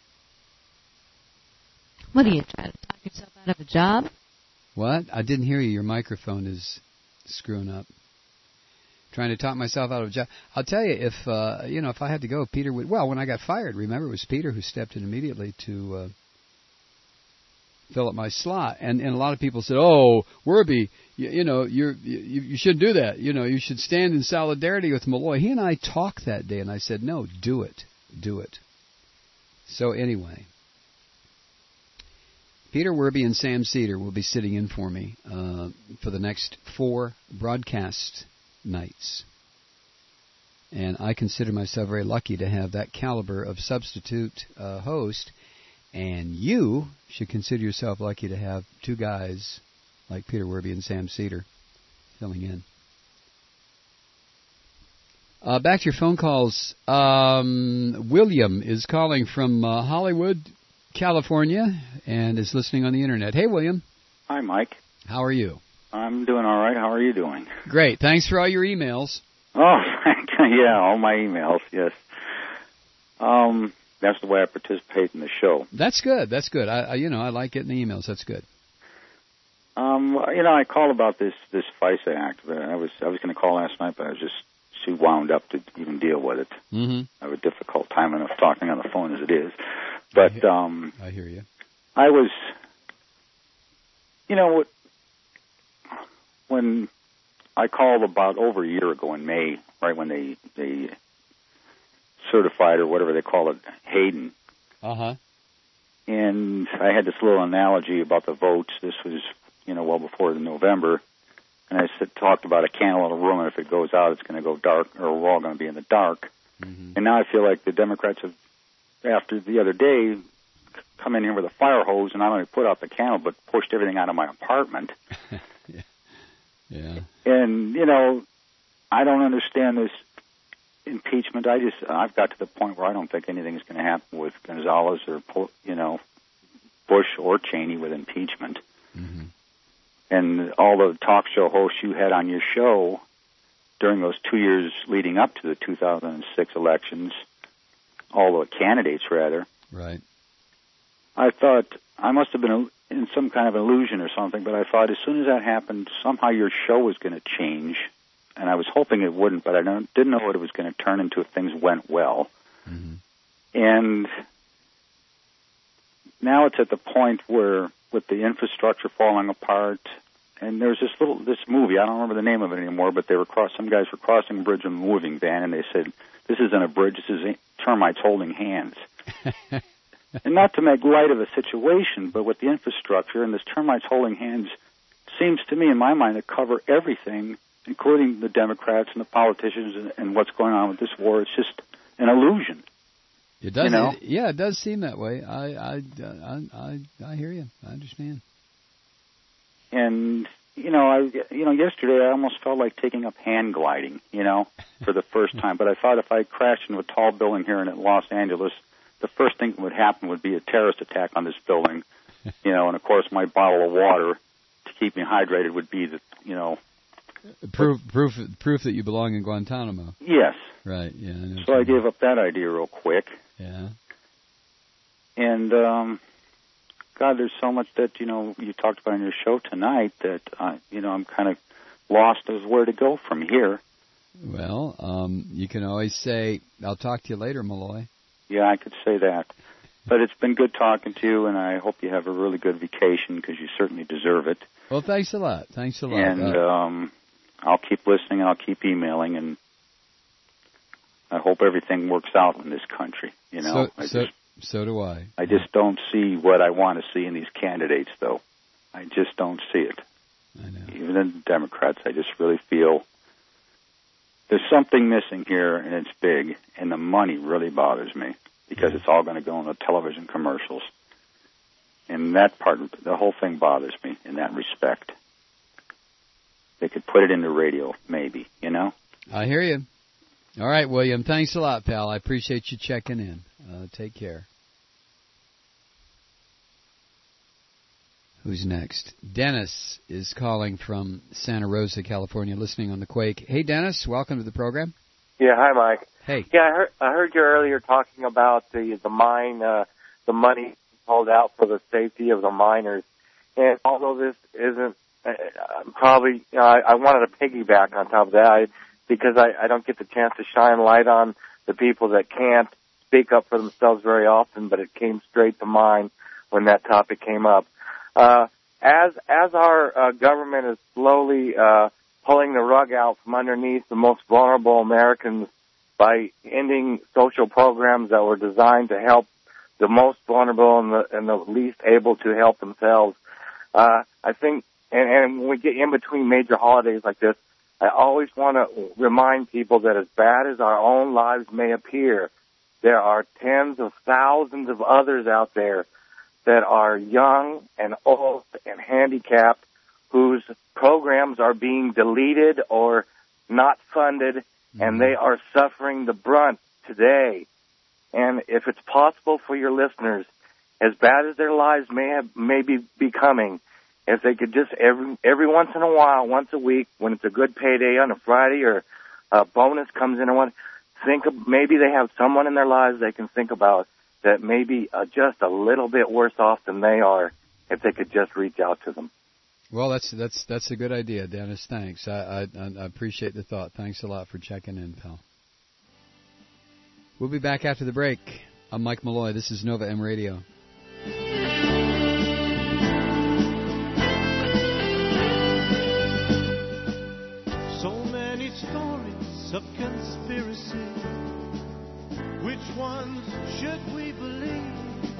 What are you trying to talk yourself out of a job? What? I didn't hear you. Your microphone is screwing up. Trying to talk myself out of a job. I'll tell you, if uh, you know, if I had to go, Peter would. Well, when I got fired, remember, it was Peter who stepped in immediately to uh, fill up my slot. And and a lot of people said, "Oh, Werby, you, you know, you're, you you shouldn't do that. You know, you should stand in solidarity with Malloy." He and I talked that day, and I said, "No, do it, do it." So anyway, Peter Werby and Sam Cedar will be sitting in for me uh, for the next four broadcast nights. And I consider myself very lucky to have that caliber of substitute uh, host. And you should consider yourself lucky to have two guys like Peter Werby and Sam Cedar filling in. Uh, back to your phone calls. Um, William is calling from uh, Hollywood, California, and is listening on the Internet. Hey, William. Hi, Mike. How are you? I'm doing all right. How are you doing? Great. Thanks for all your emails. Oh, yeah, all my emails, yes. Um, that's the way I participate in the show. That's good. That's good. I, I you know, I like getting the emails. That's good. Um, you know, I called about this this FISA Act. I was I was going to call last night, but I was just too wound up to even deal with it. Mm-hmm. I have a difficult time enough talking on the phone as it is. But I hear, um, I hear you. I was, you know, when I called about over a year ago in May, right when they they certified or whatever they call it, Hayden. Uh huh. And I had this little analogy about the votes. This was, you know, well before the November. And I said, talked about a candle in a room, and if it goes out, it's going to go dark, or we're all going to be in the dark. Mm-hmm. And now I feel like the Democrats have, after the other day, come in here with a fire hose and not only put out the candle, but pushed everything out of my apartment. yeah. yeah. And, you know, I don't understand this impeachment. I just, I've got to the point where I don't think anything is going to happen with Gonzalez or, you know, Bush or Cheney with impeachment. Mm-hmm. And all the talk show hosts you had on your show during those two years leading up to the two thousand six elections, all the candidates rather, right, I thought I must have been in some kind of illusion or something, but I thought as soon as that happened, somehow your show was going to change, and I was hoping it wouldn't, but I don't, didn't know what it was going to turn into if things went well. Mm-hmm. And now it's at the point where, with the infrastructure falling apart, and there's this little this movie, I don't remember the name of it anymore, but they were cross, some guys were crossing a bridge in a moving van, and they said, "This isn't a bridge, this is termites holding hands." And not to make light of the situation, but with the infrastructure and this termites holding hands seems to me, in my mind, to cover everything, including the Democrats and the politicians and, and what's going on with this war. It's just an illusion. It does, you know? it, yeah, it does seem that way. I, I, I, I, I hear you. I understand. And you know, I, you know, yesterday I almost felt like taking up hand gliding, you know, for the first time. But I thought if I crashed into a tall building here in Los Angeles, the first thing that would happen would be a terrorist attack on this building, you know, and of course my bottle of water to keep me hydrated would be the, you know, proof, proof, proof that you belong in Guantanamo. Yes. Right. Yeah. I so I gave up that idea real quick. Yeah. And um, God, there's so much that you know you talked about in your show tonight that uh, you know I'm kind of lost as where to go from here. Well, um, you can always say, "I'll talk to you later, Malloy." Yeah, I could say that. But it's been good talking to you, and I hope you have a really good vacation because you certainly deserve it. Well, thanks a lot. Thanks a lot. And uh, um, I'll keep listening, and I'll keep emailing, and I hope everything works out in this country. You know, so, I so, just, so do I. I just don't see what I want to see in these candidates, though. I just don't see it. I know. Even in the Democrats, I just really feel there's something missing here, and it's big, and the money really bothers me because it's all going to go in the television commercials. And that part, the whole thing bothers me in that respect. They could put it in the radio, maybe, you know? I hear you. All right, William, thanks a lot, pal. I appreciate you checking in. Uh, take care. Who's next? Dennis is calling from Santa Rosa, California, listening on the Quake. Hey, Dennis, welcome to the program. Yeah, hi, Mike. Hey. Yeah, I heard I heard you earlier talking about the the mine, uh, the money pulled out for the safety of the miners. And although this isn't uh, probably, you know, I, I wanted to piggyback on top of that I, because I, I don't get the chance to shine light on the people that can't speak up for themselves very often, but it came straight to mind when that topic came up. Uh, as as our uh, government is slowly uh, pulling the rug out from underneath the most vulnerable Americans by ending social programs that were designed to help the most vulnerable and the, and the least able to help themselves, uh, I think, and, and when we get in between major holidays like this, I always want to remind people that as bad as our own lives may appear, there are tens of thousands of others out there that are young and old and handicapped whose programs are being deleted or not funded, mm-hmm. and they are suffering the brunt today. And if it's possible for your listeners, as bad as their lives may have, may be becoming, if they could just every every once in a while, once a week, when it's a good payday on a Friday or a bonus comes in, and one think of maybe they have someone in their lives they can think about that may be uh, just a little bit worse off than they are, if they could just reach out to them. Well, that's that's that's a good idea, Dennis. Thanks. I, I, I appreciate the thought. Thanks a lot for checking in, pal. We'll be back after the break. I'm Mike Malloy. This is Nova M Radio. So many stories of conspiracy. Which ones should we believe?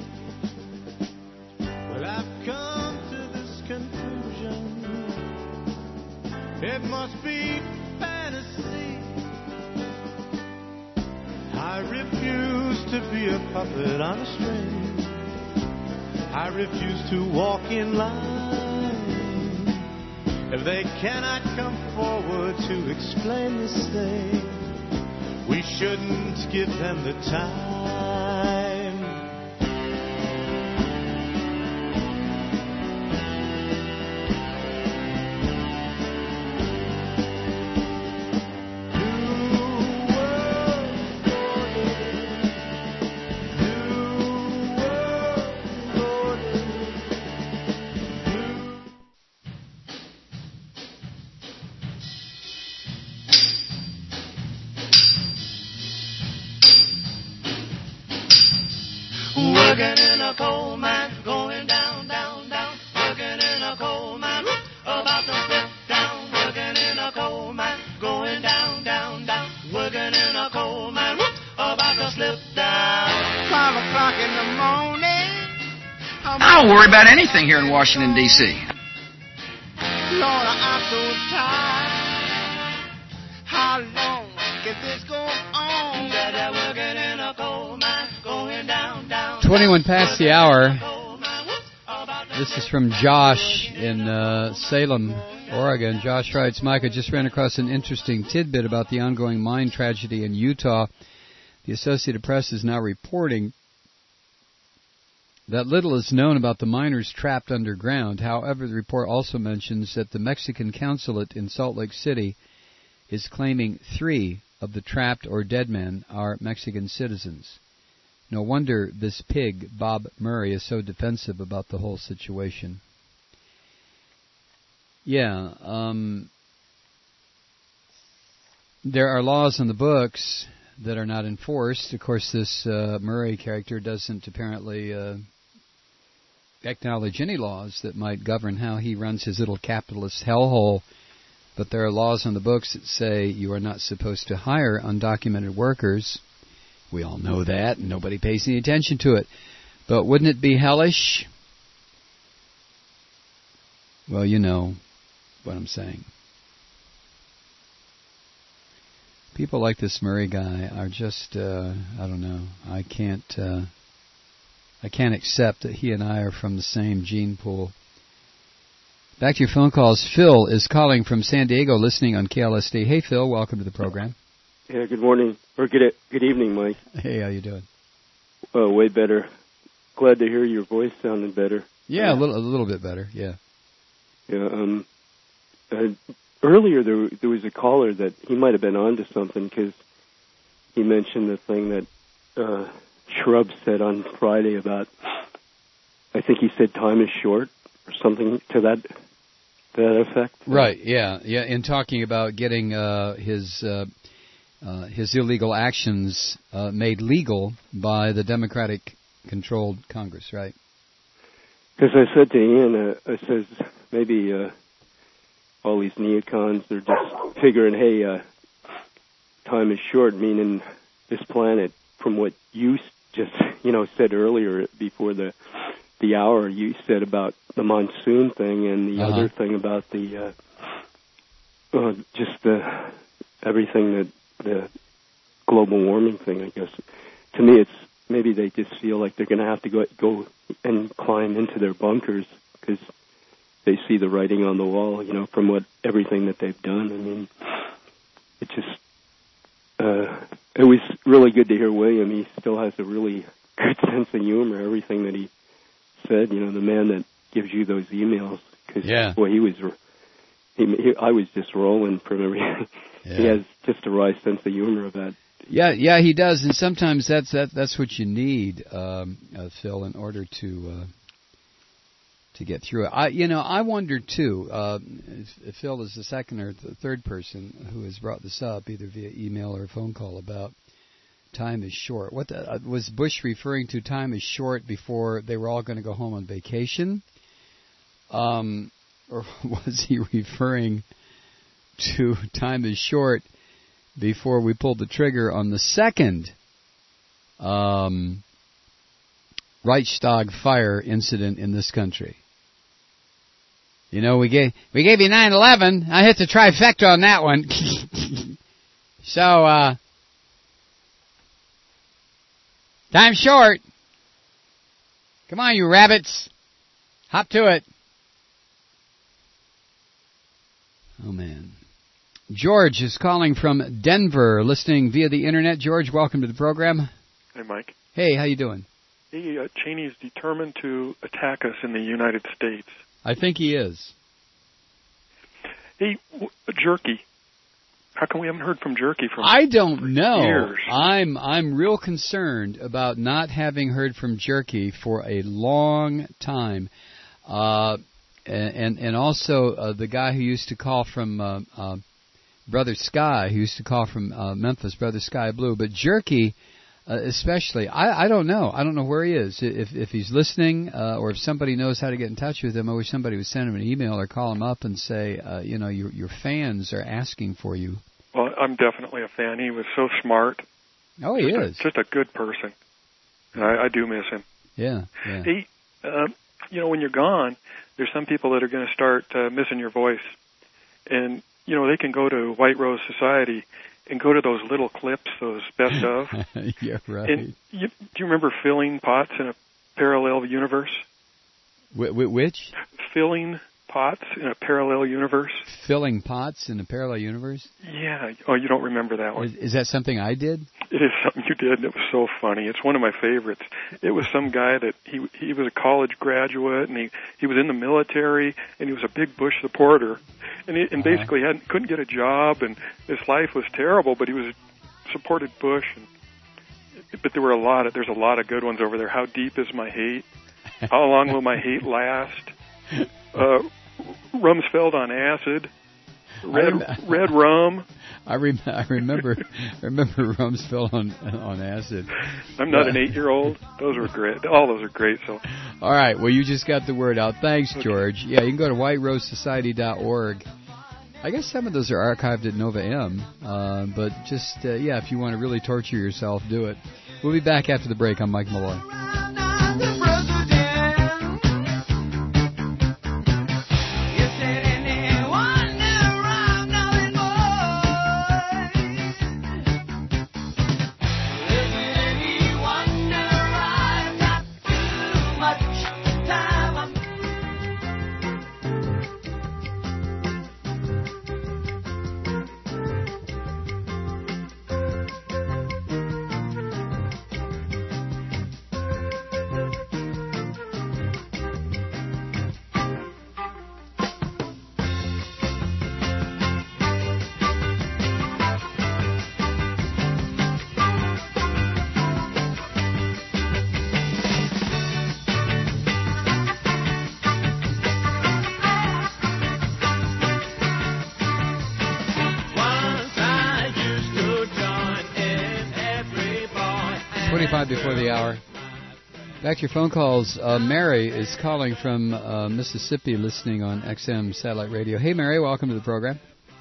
Well, I've come to this conclusion. It must be fantasy. I refuse to be a puppet on a string. I refuse to walk in line. If they cannot come forward to explain this thing, we shouldn't give them the time. New world order, new world working in a coal mine, going down, down, down, working in a coal mine, about to slip down, working in a coal mine, going down, down, down, working in a coal mine, about to slip down. Five o'clock in the morning. I don't worry about anything here in Washington, D C Lord, I'm so tired. How long can this go on? That I'm working in a coal mine, going down, down. twenty-one past the hour. This is from Josh in uh, Salem, Oregon. Josh writes, Mike, I just ran across an interesting tidbit about the ongoing mine tragedy in Utah. The Associated Press is now reporting that little is known about the miners trapped underground. However, the report also mentions that the Mexican consulate in Salt Lake City is claiming three of the trapped or dead men are Mexican citizens. No wonder this pig, Bob Murray, is so defensive about the whole situation. Yeah, um, there are laws in the books that are not enforced. Of course, this uh, Murray character doesn't apparently uh, acknowledge any laws that might govern how he runs his little capitalist hellhole. But there are laws on the books that say you are not supposed to hire undocumented workers. We all know that, and nobody pays any attention to it. But wouldn't it be hellish? Well, you know what I'm saying. People like this Murray guy are just, uh, I don't know, I can't, uh, I can't accept that he and I are from the same gene pool. Back to your phone calls. Phil is calling from San Diego, listening on K L S D. Hey, Phil, welcome to the program. Yeah, good morning, or good good evening, Mike. Hey, how you doing? Uh, way better. Glad to hear your voice sounding better. Yeah, uh, a little a little bit better, yeah. Yeah, um, uh, earlier there, there was a caller that he might have been onto something because he mentioned the thing that uh, Shrub said on Friday about, I think he said time is short or something to that to that effect. Right, yeah, yeah. In talking about getting uh, his uh, uh, his illegal actions uh, made legal by the Democratic-controlled Congress, right? Because I said to Ian, uh, I says maybe uh, all these neocons are just figuring, hey, uh, time is short, meaning this planet, from what you just, you know, said earlier before the the hour, you said about the monsoon thing and the uh-huh. other thing about the uh, uh, just the everything that the global warming thing. I guess to me, it's maybe they just feel like they're going to have to go go and climb into their bunkers because they see the writing on the wall, you know, from what everything that they've done. I mean, it just uh, it was really good to hear William. He still has a really good sense of humor. Everything that he said, you know, the man that gives you those emails, because yeah. boy, he was, he, he, I was just rolling from everything. Yeah. He has just a wry sense of humor about. Yeah, yeah, he does, and sometimes that's that, that's what you need, um, uh, Phil, in order to uh, to get through it. I, you know, I wonder too. Uh, if Phil is the second or the third person who has brought this up, either via email or phone call, about time is short. What the, uh, was Bush referring to? Time is short before they were all going to go home on vacation, um, or was he referring to time is short before we pulled the trigger on the second um, Reichstag fire incident in this country? You know, we gave we gave you nine eleven. I hit the trifecta on that one. So, uh, time's short. Come on, you rabbits. Hop to it. Oh, man. George is calling from Denver, listening via the Internet. George, welcome to the program. Hey, Mike. Hey, how you doing? Hey, uh, Cheney is determined to attack us in the United States. I think he is. Hey, w- Jerky. How come we haven't heard from Jerky from I don't know. years? I'm I'm real concerned about not having heard from Jerky for a long time. Uh, and and also uh, the guy who used to call from uh, uh, Brother Sky, who used to call from uh, Memphis, Brother Sky Blue. But Jerky, Uh, especially, I, I don't know. I don't know where he is. If if he's listening, uh, or if somebody knows how to get in touch with him, I wish somebody would send him an email or call him up and say, uh, you know, your your fans are asking for you. Well, I'm definitely a fan. He was so smart. Oh, he just is. A, just a good person. And I, I do miss him. Yeah, yeah. He, uh, you know, when you're gone, there's some people that are going to start uh, missing your voice. And, you know, they can go to White Rose Society and go to those little clips, those best of. Yeah, right. And you, do you remember filling pots in a parallel universe? Wh- wh- which? Filling pots in a parallel universe. Filling pots in a parallel universe? Yeah. Oh, you don't remember that one. Is, is that something I did? It is something you did, and it was so funny. It's one of my favorites. It was some guy that he he was a college graduate, and he he was in the military, and he was a big Bush supporter, and he, and Uh-huh. basically hadn't couldn't get a job, and his life was terrible. But he was supported Bush, and but there were a lot of there's a lot of good ones over there. How deep is my hate? How long will my hate last? Uh, Rumsfeld on acid. Red rem- red rum. I, rem- I remember I remember Rumsfeld on on acid. I'm not Uh, an eight-year-old. Those were great. All those are great. So, all right. Well, you just got the word out. Thanks, George. Yeah, you can go to white rose society dot org. I guess some of those are archived at Nova M, uh, but just uh, yeah, if you want to really torture yourself, do it. We'll be back after the break. I'm Mike Malloy. twenty-five before the hour. Back to your phone calls. Uh, Mary is calling from uh, Mississippi, listening on X M satellite radio. Hey, Mary, welcome to the program.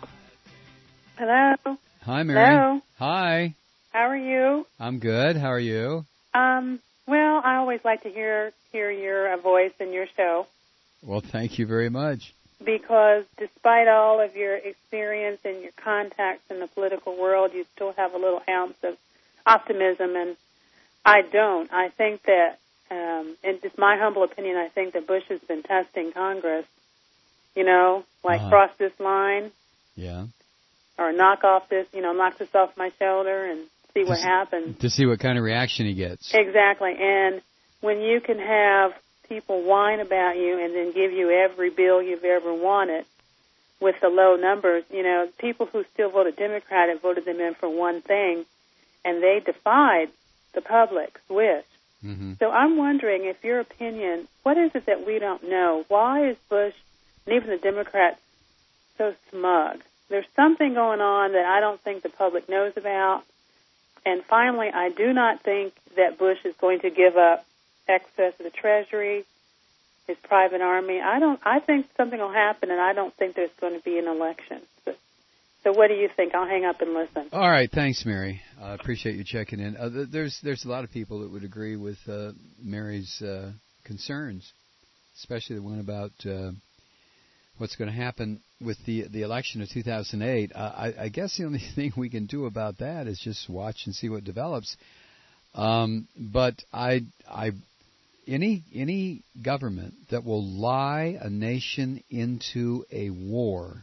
Hello. Hi, Mary. Hello. Hi. How are you? I'm good. How are you? Um. Well, I always like to hear hear your uh, voice in your show Well, thank you very much. because, despite all of your experience and your contacts in the political world, you still have a little ounce of optimism, and I don't. I think that, um, in just my humble opinion, I think that Bush has been testing Congress. You know, like Uh-huh. cross this line. Yeah. Or knock off this, you know, knock this off my shoulder and see what To s- happens. To see what kind of reaction he gets. Exactly. And when you can have people whine about you and then give you every bill you've ever wanted with the low numbers, you know, people who still voted Democrat have voted them in for one thing, and they defied the public's wish. Mm-hmm. So I'm wondering, if your opinion, what is it that we don't know? Why is Bush and even the Democrats so smug? There's something going on that I don't think the public knows about. And finally, I do not think that Bush is going to give up excess of the Treasury, his private army. I don't. I think something will happen, and I don't think there's going to be an election. So, so what do you think? I'll hang up and listen. All right, thanks, Mary. I uh, appreciate you checking in. Uh, th- there's there's a lot of people that would agree with uh, Mary's uh, concerns, especially the one about uh, what's going to happen with the the election of two thousand eight. Uh, I, I guess the only thing we can do about that is just watch and see what develops. Um, but I I any any government that will lie a nation into a war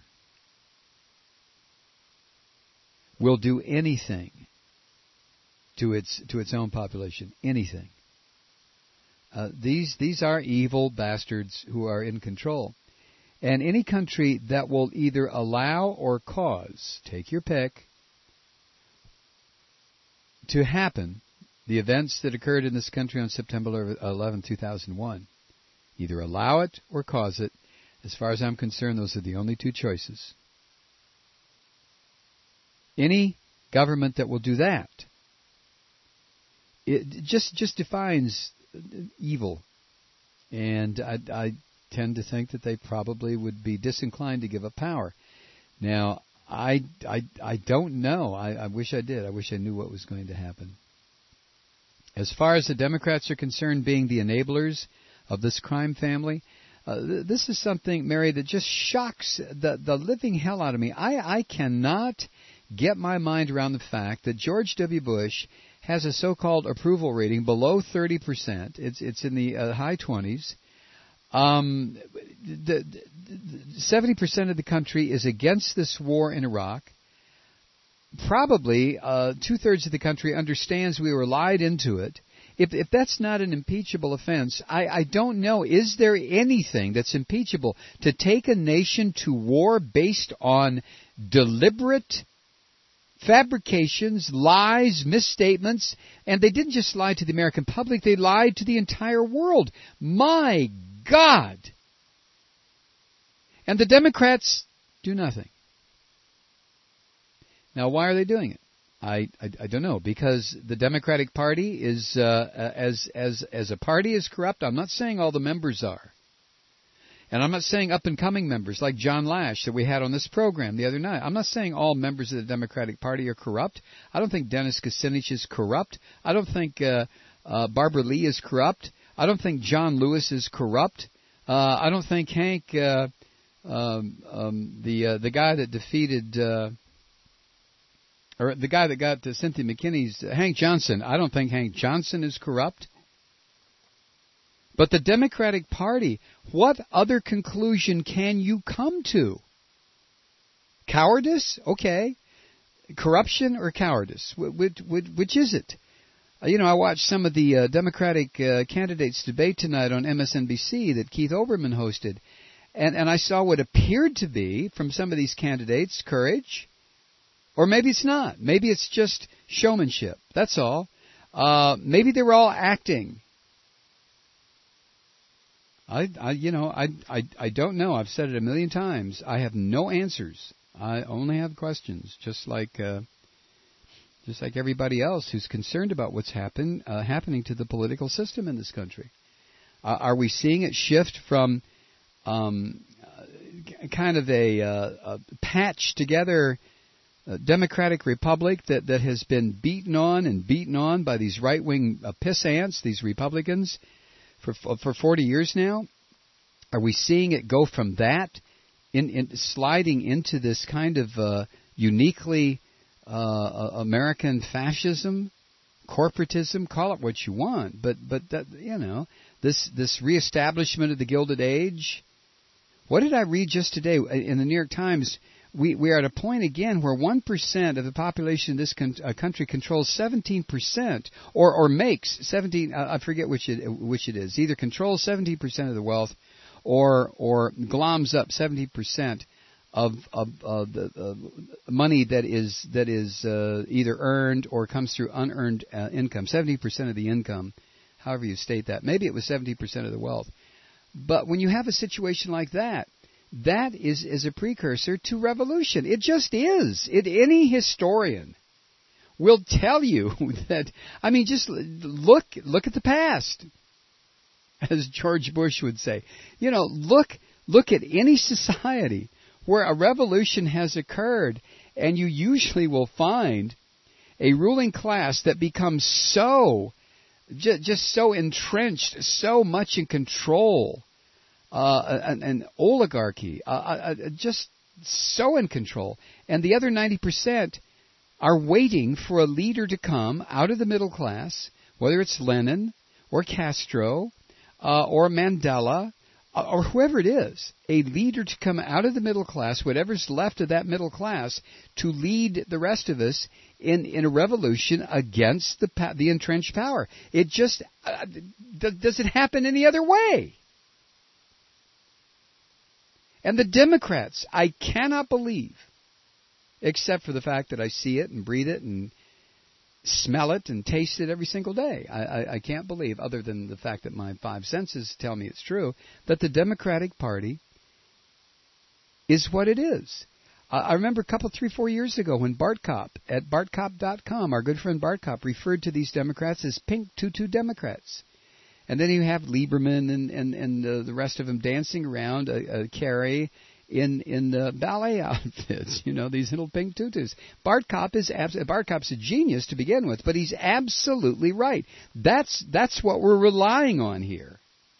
will do anything to its to its own population. Anything. Uh, these these are evil bastards who are in control, and any country that will either allow or cause, take your pick, to happen, the events that occurred in this country on September eleventh, two thousand one, either allow it or cause it. As far as I'm concerned, those are the only two choices. Any government that will do that it just just defines evil. And I, I tend to think that they probably would be disinclined to give up power. Now, I, I, I don't know. I, I wish I did. I wish I knew what was going to happen. As far as the Democrats are concerned, being the enablers of this crime family, uh, th- this is something, Mary, that just shocks the, the living hell out of me. I, I cannot get my mind around the fact that George W. Bush has a so-called approval rating below thirty percent. It's it's in the uh, high twenties. Um, the, the, the seventy percent of the country is against this war in Iraq. Probably uh, two-thirds of the country understands we were lied into it. If if that's not an impeachable offense, I, I don't know. Is there anything that's impeachable to take a nation to war based on deliberate fabrications, lies, misstatements? And they didn't just lie to the American public, they lied to the entire world. My God! And the Democrats do nothing. Now, why are they doing it? I, I, I don't know, because the Democratic Party is, uh, as, as, as a party is corrupt. I'm not saying all the members are. And I'm not saying up-and-coming members like John Lash that we had on this program the other night. I'm not saying all members of the Democratic Party are corrupt. I don't think Dennis Kucinich is corrupt. I don't think uh, uh, Barbara Lee is corrupt. I don't think John Lewis is corrupt. Uh, I don't think Hank, uh, um, um, the uh, the guy that defeated, uh, or the guy that got uh, Cynthia McKinney's, uh, Hank Johnson, I don't think Hank Johnson is corrupt. But the Democratic Party, what other conclusion can you come to? Cowardice? Okay. Corruption or cowardice? Which, which, which is it? Uh, you know, I watched some of the uh, Democratic uh, candidates debate tonight on M S N B C that Keith Olbermann hosted. And, and I saw what appeared to be, from some of these candidates, courage. Or maybe it's not. Maybe it's just showmanship. That's all. Uh, maybe they were all acting. I, I, you know, I, I, I don't know. I've said it a million times. I have no answers. I only have questions, just like, uh, just like everybody else who's concerned about what's happen, uh, happening to the political system in this country. Uh, are we seeing it shift from um, uh, kind of a, uh, a patched together uh, democratic republic that, that has been beaten on and beaten on by these right-wing uh, piss ants, these Republicans, For for forty years now? Are we seeing it go from that, in, in sliding into this kind of uh, uniquely uh, American fascism, corporatism? Call it what you want, but but that, you know, this this reestablishment of the Gilded Age. What did I read just today in the New York Times? We we are at a point again where one percent of the population of this con- uh, country controls seventeen percent, or or makes seventeen. Uh, I forget which it which it is. Either controls seventeen percent of the wealth, or or gloms up seventy percent of of, of the uh, money that is that is uh, either earned or comes through unearned uh, income. Seventy percent of the income, however you state that. Maybe it was seventy percent of the wealth. But when you have a situation like that, that is, is a precursor to revolution. It just is. It, any historian will tell you that. I mean, just look look at the past, as George Bush would say. You know, look look at any society where a revolution has occurred, and you usually will find a ruling class that becomes so just, just so entrenched, so much in control. Uh, an, an oligarchy, uh, uh, just so in control. And the other ninety percent are waiting for a leader to come out of the middle class, whether it's Lenin or Castro uh, or Mandela uh, or whoever it is, a leader to come out of the middle class, whatever's left of that middle class, to lead the rest of us in, in a revolution against the, the entrenched power. It just, uh, does it happen any other way? And the Democrats, I cannot believe, except for the fact that I see it and breathe it and smell it and taste it every single day. I, I, I can't believe, other than the fact that my five senses tell me it's true, that the Democratic Party is what it is. I remember a couple, three, four years ago when Bart Kopp at bart kopp dot com, our good friend Bart Kopp, referred to these Democrats as pink tutu Democrats. And then you have Lieberman and, and, and uh, the rest of them dancing around uh, uh, Kerry in in uh, ballet outfits, you know, these little pink tutus. Bart Kopp is abs- Bart Kopp's a genius to begin with, but he's absolutely right. That's that's what we're relying on here.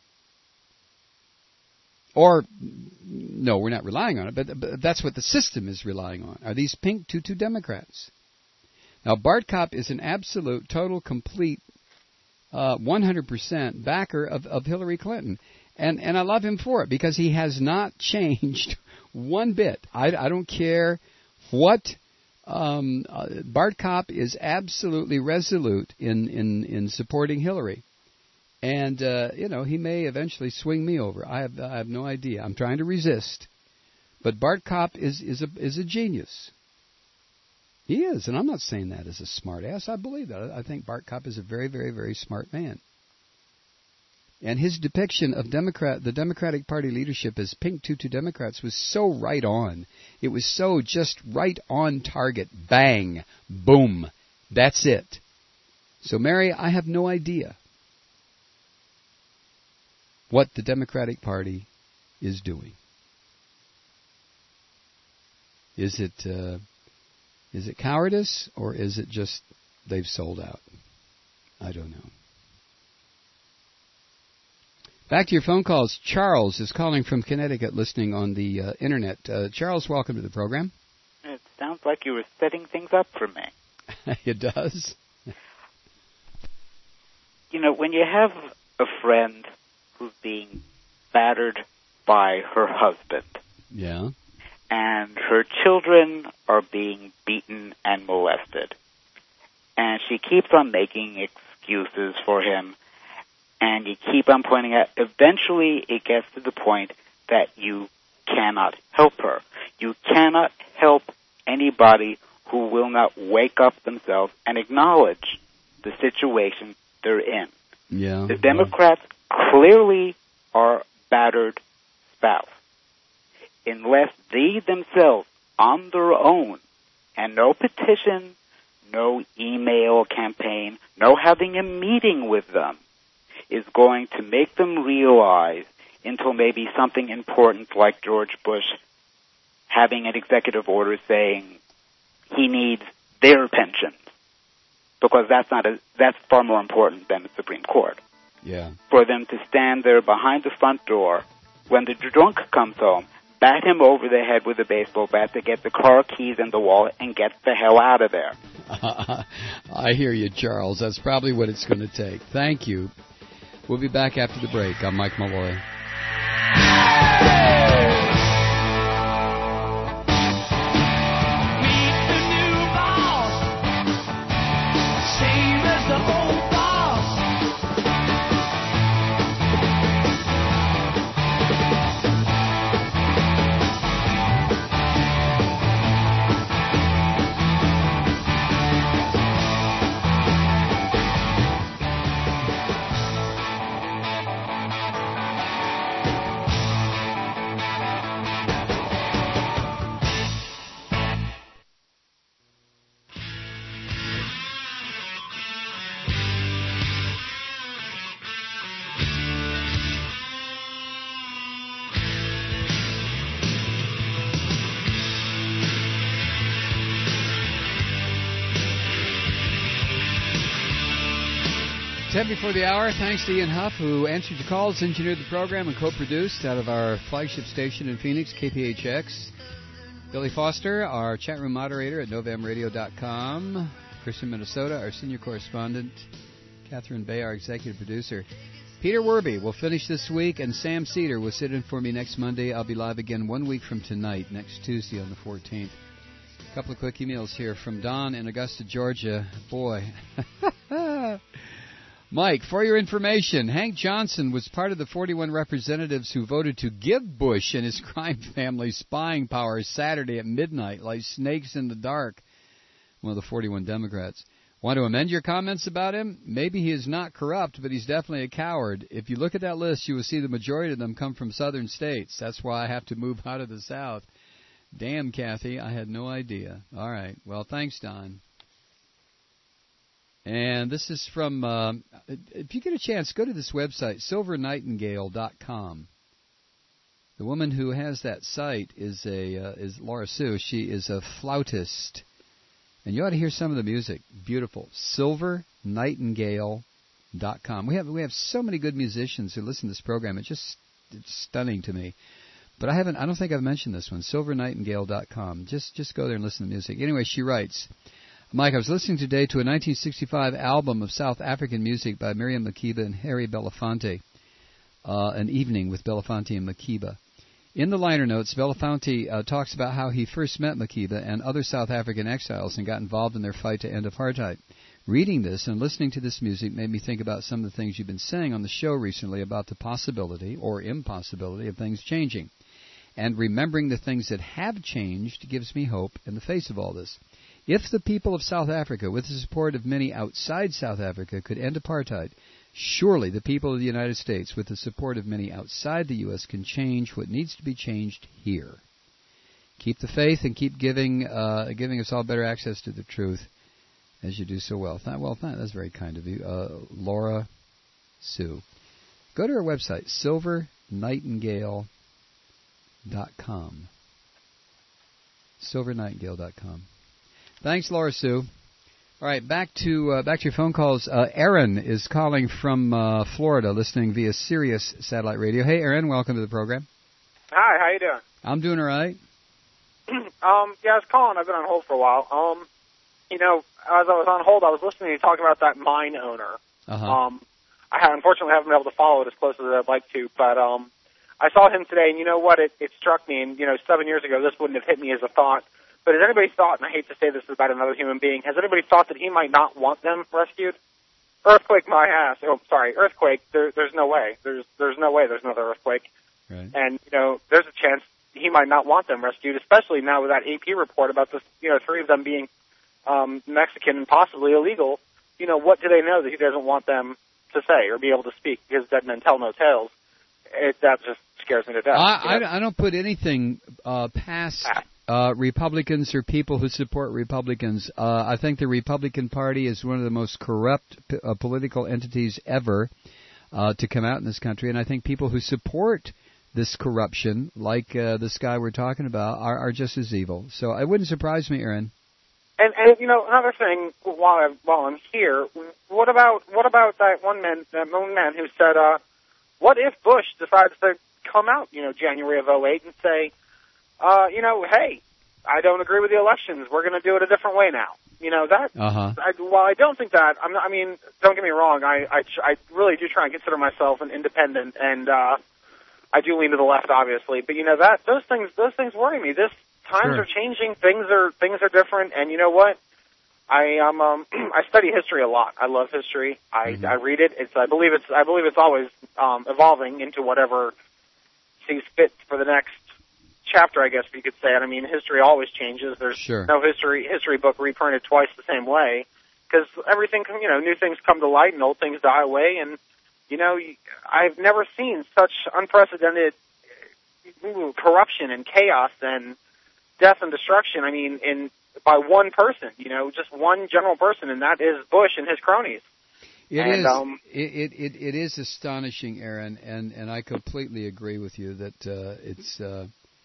Or, no, we're not relying on it, but, but that's what the system is relying on, are these pink tutu Democrats. Now, Bart Kopp is an absolute, total, complete, uh, one hundred percent backer of, of Hillary Clinton. And and I love him for it, because he has not changed one bit. I, I don't care what. Um, uh, Bart Kopp is absolutely resolute in, in, in supporting Hillary. And, uh, you know, he may eventually swing me over. I have I have no idea. I'm trying to resist. But Bart Kopp is, is, a, is a genius. He is, and I'm not saying that as a smart ass. I believe that. I think Bart Kopp is a very, very, very smart man. And his depiction of Democrat, the Democratic Party leadership as pink tutu Democrats was so right on. It was so just right on target. Bang. Boom. That's it. So, Mary, I have no idea what the Democratic Party is doing. Is it uh, is it cowardice, or is it just they've sold out? I don't know. Back to your phone calls. Charles is calling from Connecticut, listening on the uh, Internet. Uh, Charles, welcome to the program. It sounds like you were setting things up for me. It does. You know, when you have a friend who's being battered by her husband, yeah, and her children are being beaten and molested, and she keeps on making excuses for him, and you keep on pointing out, eventually it gets to the point that you cannot help her. You cannot help anybody who will not wake up themselves and acknowledge the situation they're in. Yeah. The Democrats clearly are battered spouse. Unless they themselves, on their own, and no petition, no email campaign, no having a meeting with them, is going to make them realize, until maybe something important like George Bush having an executive order saying he needs their pensions, because that's not a, that's far more important than the Supreme Court. Yeah. For them to stand there behind the front door when the drunk comes home, bat him over the head with a baseball bat to get the car keys and the wallet and get the hell out of there. Uh, I hear you, Charles. That's probably what it's going to take. Thank you. We'll be back after the break. I'm Mike Malloy. ten before the hour. Thanks to Ian Huff, who answered your calls, engineered the program, and co-produced out of our flagship station in Phoenix, K P H X. Billy Foster, our chat room moderator at novam radio dot com. Chris in Minnesota, our senior correspondent. Catherine Bay, our executive producer. Peter Werby will finish this week, and Sam Cedar will sit in for me next Monday. I'll be live again one week from tonight, next Tuesday on the fourteenth. A couple of quick emails here from Don in Augusta, Georgia. Boy. Mike, for your information, Hank Johnson was part of the forty-one representatives who voted to give Bush and his crime family spying powers Saturday at midnight like snakes in the dark. One of the forty-one Democrats. Want to amend your comments about him? Maybe he is not corrupt, but he's definitely a coward. If you look at that list, you will see the majority of them come from southern states. That's why I have to move out of the South. Damn, Kathy, I had no idea. All right. Well, thanks, Don. And this is from, uh, if you get a chance, go to this website, silver nightingale dot com. The woman who has that site is a uh, is Laura Sue. She is a flautist. And you ought to hear some of the music. Beautiful. silver nightingale dot com. We have we have so many good musicians who listen to this program. It's just it's stunning to me. But I haven't I don't think I've mentioned this one. silver nightingale dot com. Just just go there and listen to music. Anyway, she writes, Mike, I was listening today to a nineteen sixty-five album of South African music by Miriam Makeba and Harry Belafonte, uh, An Evening with Belafonte and Makeba. In the liner notes, Belafonte uh, talks about how he first met Makeba and other South African exiles and got involved in their fight to end apartheid. Reading this and listening to this music made me think about some of the things you've been saying on the show recently about the possibility or impossibility of things changing. And remembering the things that have changed gives me hope in the face of all this. If the people of South Africa, with the support of many outside South Africa, could end apartheid, surely the people of the United States, with the support of many outside the U S, can change what needs to be changed here. Keep the faith and keep giving uh, giving us all better access to the truth, as you do so well. Th- well, th- that's very kind of you. Uh, Laura Sue. Go to our website, silver nightingale dot com. silver nightingale dot com. Thanks, Laura Sue. All right, back to uh, back to your phone calls. Uh, Aaron is calling from uh, Florida, listening via Sirius Satellite Radio. Hey, Aaron, welcome to the program. Hi, how you doing? I'm doing all right. um, yeah, I was calling. I've been on hold for a while. Um, you know, as I was on hold, I was listening to you talking about that mine owner. Uh-huh. Um, I have, unfortunately haven't been able to follow it as close as I'd like to, but um, I saw him today, and you know what? It, it struck me, and you know, seven years ago, this wouldn't have hit me as a thought. But has anybody thought, and I hate to say this about another human being, has anybody thought that he might not want them rescued? Earthquake, my ass. Oh, sorry, earthquake. There, there's no way. There's there's no way. There's another earthquake. Right. And you know, there's a chance he might not want them rescued, especially now with that A P report about this. You know, three of them being um, Mexican and possibly illegal. You know, what do they know that he doesn't want them to say or be able to speak? Because dead men tell no tales. It, that just scares me to death. I, you know? I, I don't put anything uh, past uh, Republicans or people who support Republicans. Uh, I think the Republican Party is one of the most corrupt p- uh, political entities ever uh, to come out in this country, and I think people who support this corruption, like uh, this guy we're talking about, are, are just as evil. So it wouldn't surprise me, Aaron. And, and you know, another thing while I'm, while I'm here, what about what about that one man, that one man who said, uh, what if Bush decides to come out, you know, January of oh eight and say, uh, you know, hey, I don't agree with the elections. We're going to do it a different way now. You know, that, uh-huh. I, while I don't think that, I'm not, I mean, don't get me wrong, I, I, I really do try and consider myself an independent, and uh, I do lean to the left, obviously. But, you know, that those things those things worry me. This Times sure. are changing, things are things are different, and you know what? I um, um I study history a lot. I love history. I mm-hmm. I read it. It's I believe it's I believe it's always um, evolving into whatever sees fit for the next chapter, I guess you could say. And I mean, history always changes. There's sure. no history history book reprinted twice the same way, because everything, you know, new things come to light and old things die away. And you know, I've never seen such unprecedented corruption and chaos and death and destruction. I mean, in by one person, you know, just one general person, and that is Bush and his cronies. It and, is. Um, it, it it is astonishing, Aaron, and, and I completely agree with you that uh, it's uh,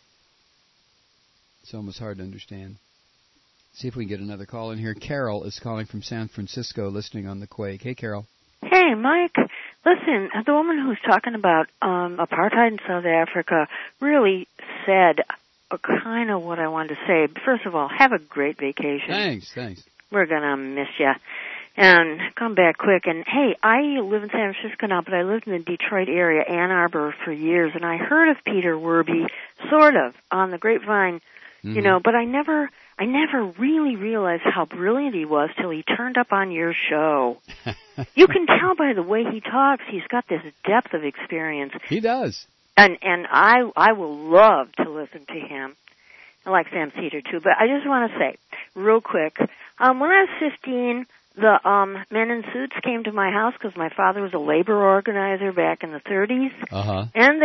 it's almost hard to understand. See if we can get another call in here. Carol is calling from San Francisco, listening on the Quake. Hey, Carol. Hey, Mike. Listen, the woman who's talking about um, apartheid in South Africa really said kind of what I wanted to say. First of all, have a great vacation. Thanks, thanks. We're going to miss you. And come back quick. And, hey, I live in San Francisco now, but I lived in the Detroit area, Ann Arbor, for years. And I heard of Peter Werby, sort of, on the grapevine, mm-hmm. you know, but I never... I never really realized how brilliant he was till he turned up on your show. You can tell by the way he talks, he's got this depth of experience. He does. And and I I will love to listen to him. I like Sam Cedar too, but I just want to say, real quick, um, when I was fifteen, the um, men in suits came to my house because my father was a labor organizer back in the thirties, uh-huh. and they threatened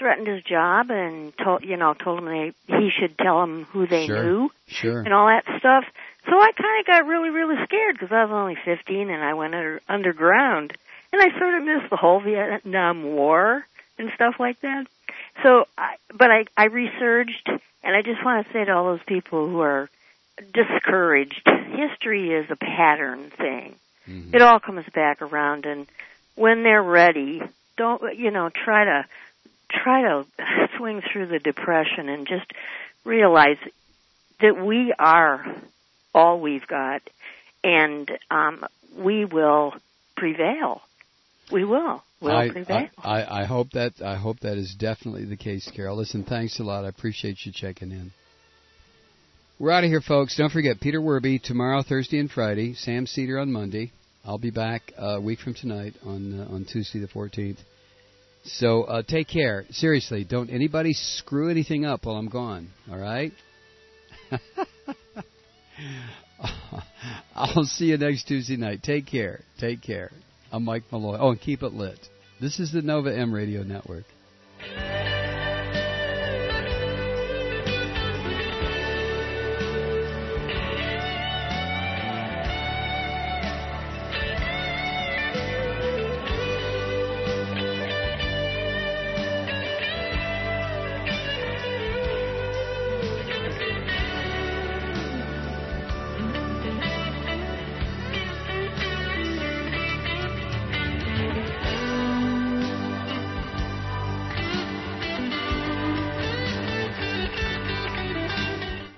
threatened his job and told, you know, told him they, he should tell them who they sure. knew Sure. and all that stuff. So I kind of got really, really scared because I was only fifteen and I went under, underground. And I sort of missed the whole Vietnam War and stuff like that. So, I, but I, I researched, and I just want to say to all those people who are discouraged, history is a pattern thing. Mm-hmm. It all comes back around, and when they're ready, don't, you know, try to, try to swing through the depression and just realize that we are all we've got, and um, we will prevail. We will. We'll I, prevail. I, I, I hope that I hope that is definitely the case, Carol. Listen, thanks a lot. I appreciate you checking in. We're out of here, folks. Don't forget, Peter Werby tomorrow, Thursday and Friday. Sam Cedar on Monday. I'll be back a week from tonight on uh, on Tuesday the fourteenth. So uh, take care. Seriously, don't anybody screw anything up while I'm gone. All right? I'll see you next Tuesday night. Take care. Take care. I'm Mike Malloy. Oh, and keep it lit. This is the Nova M Radio Network.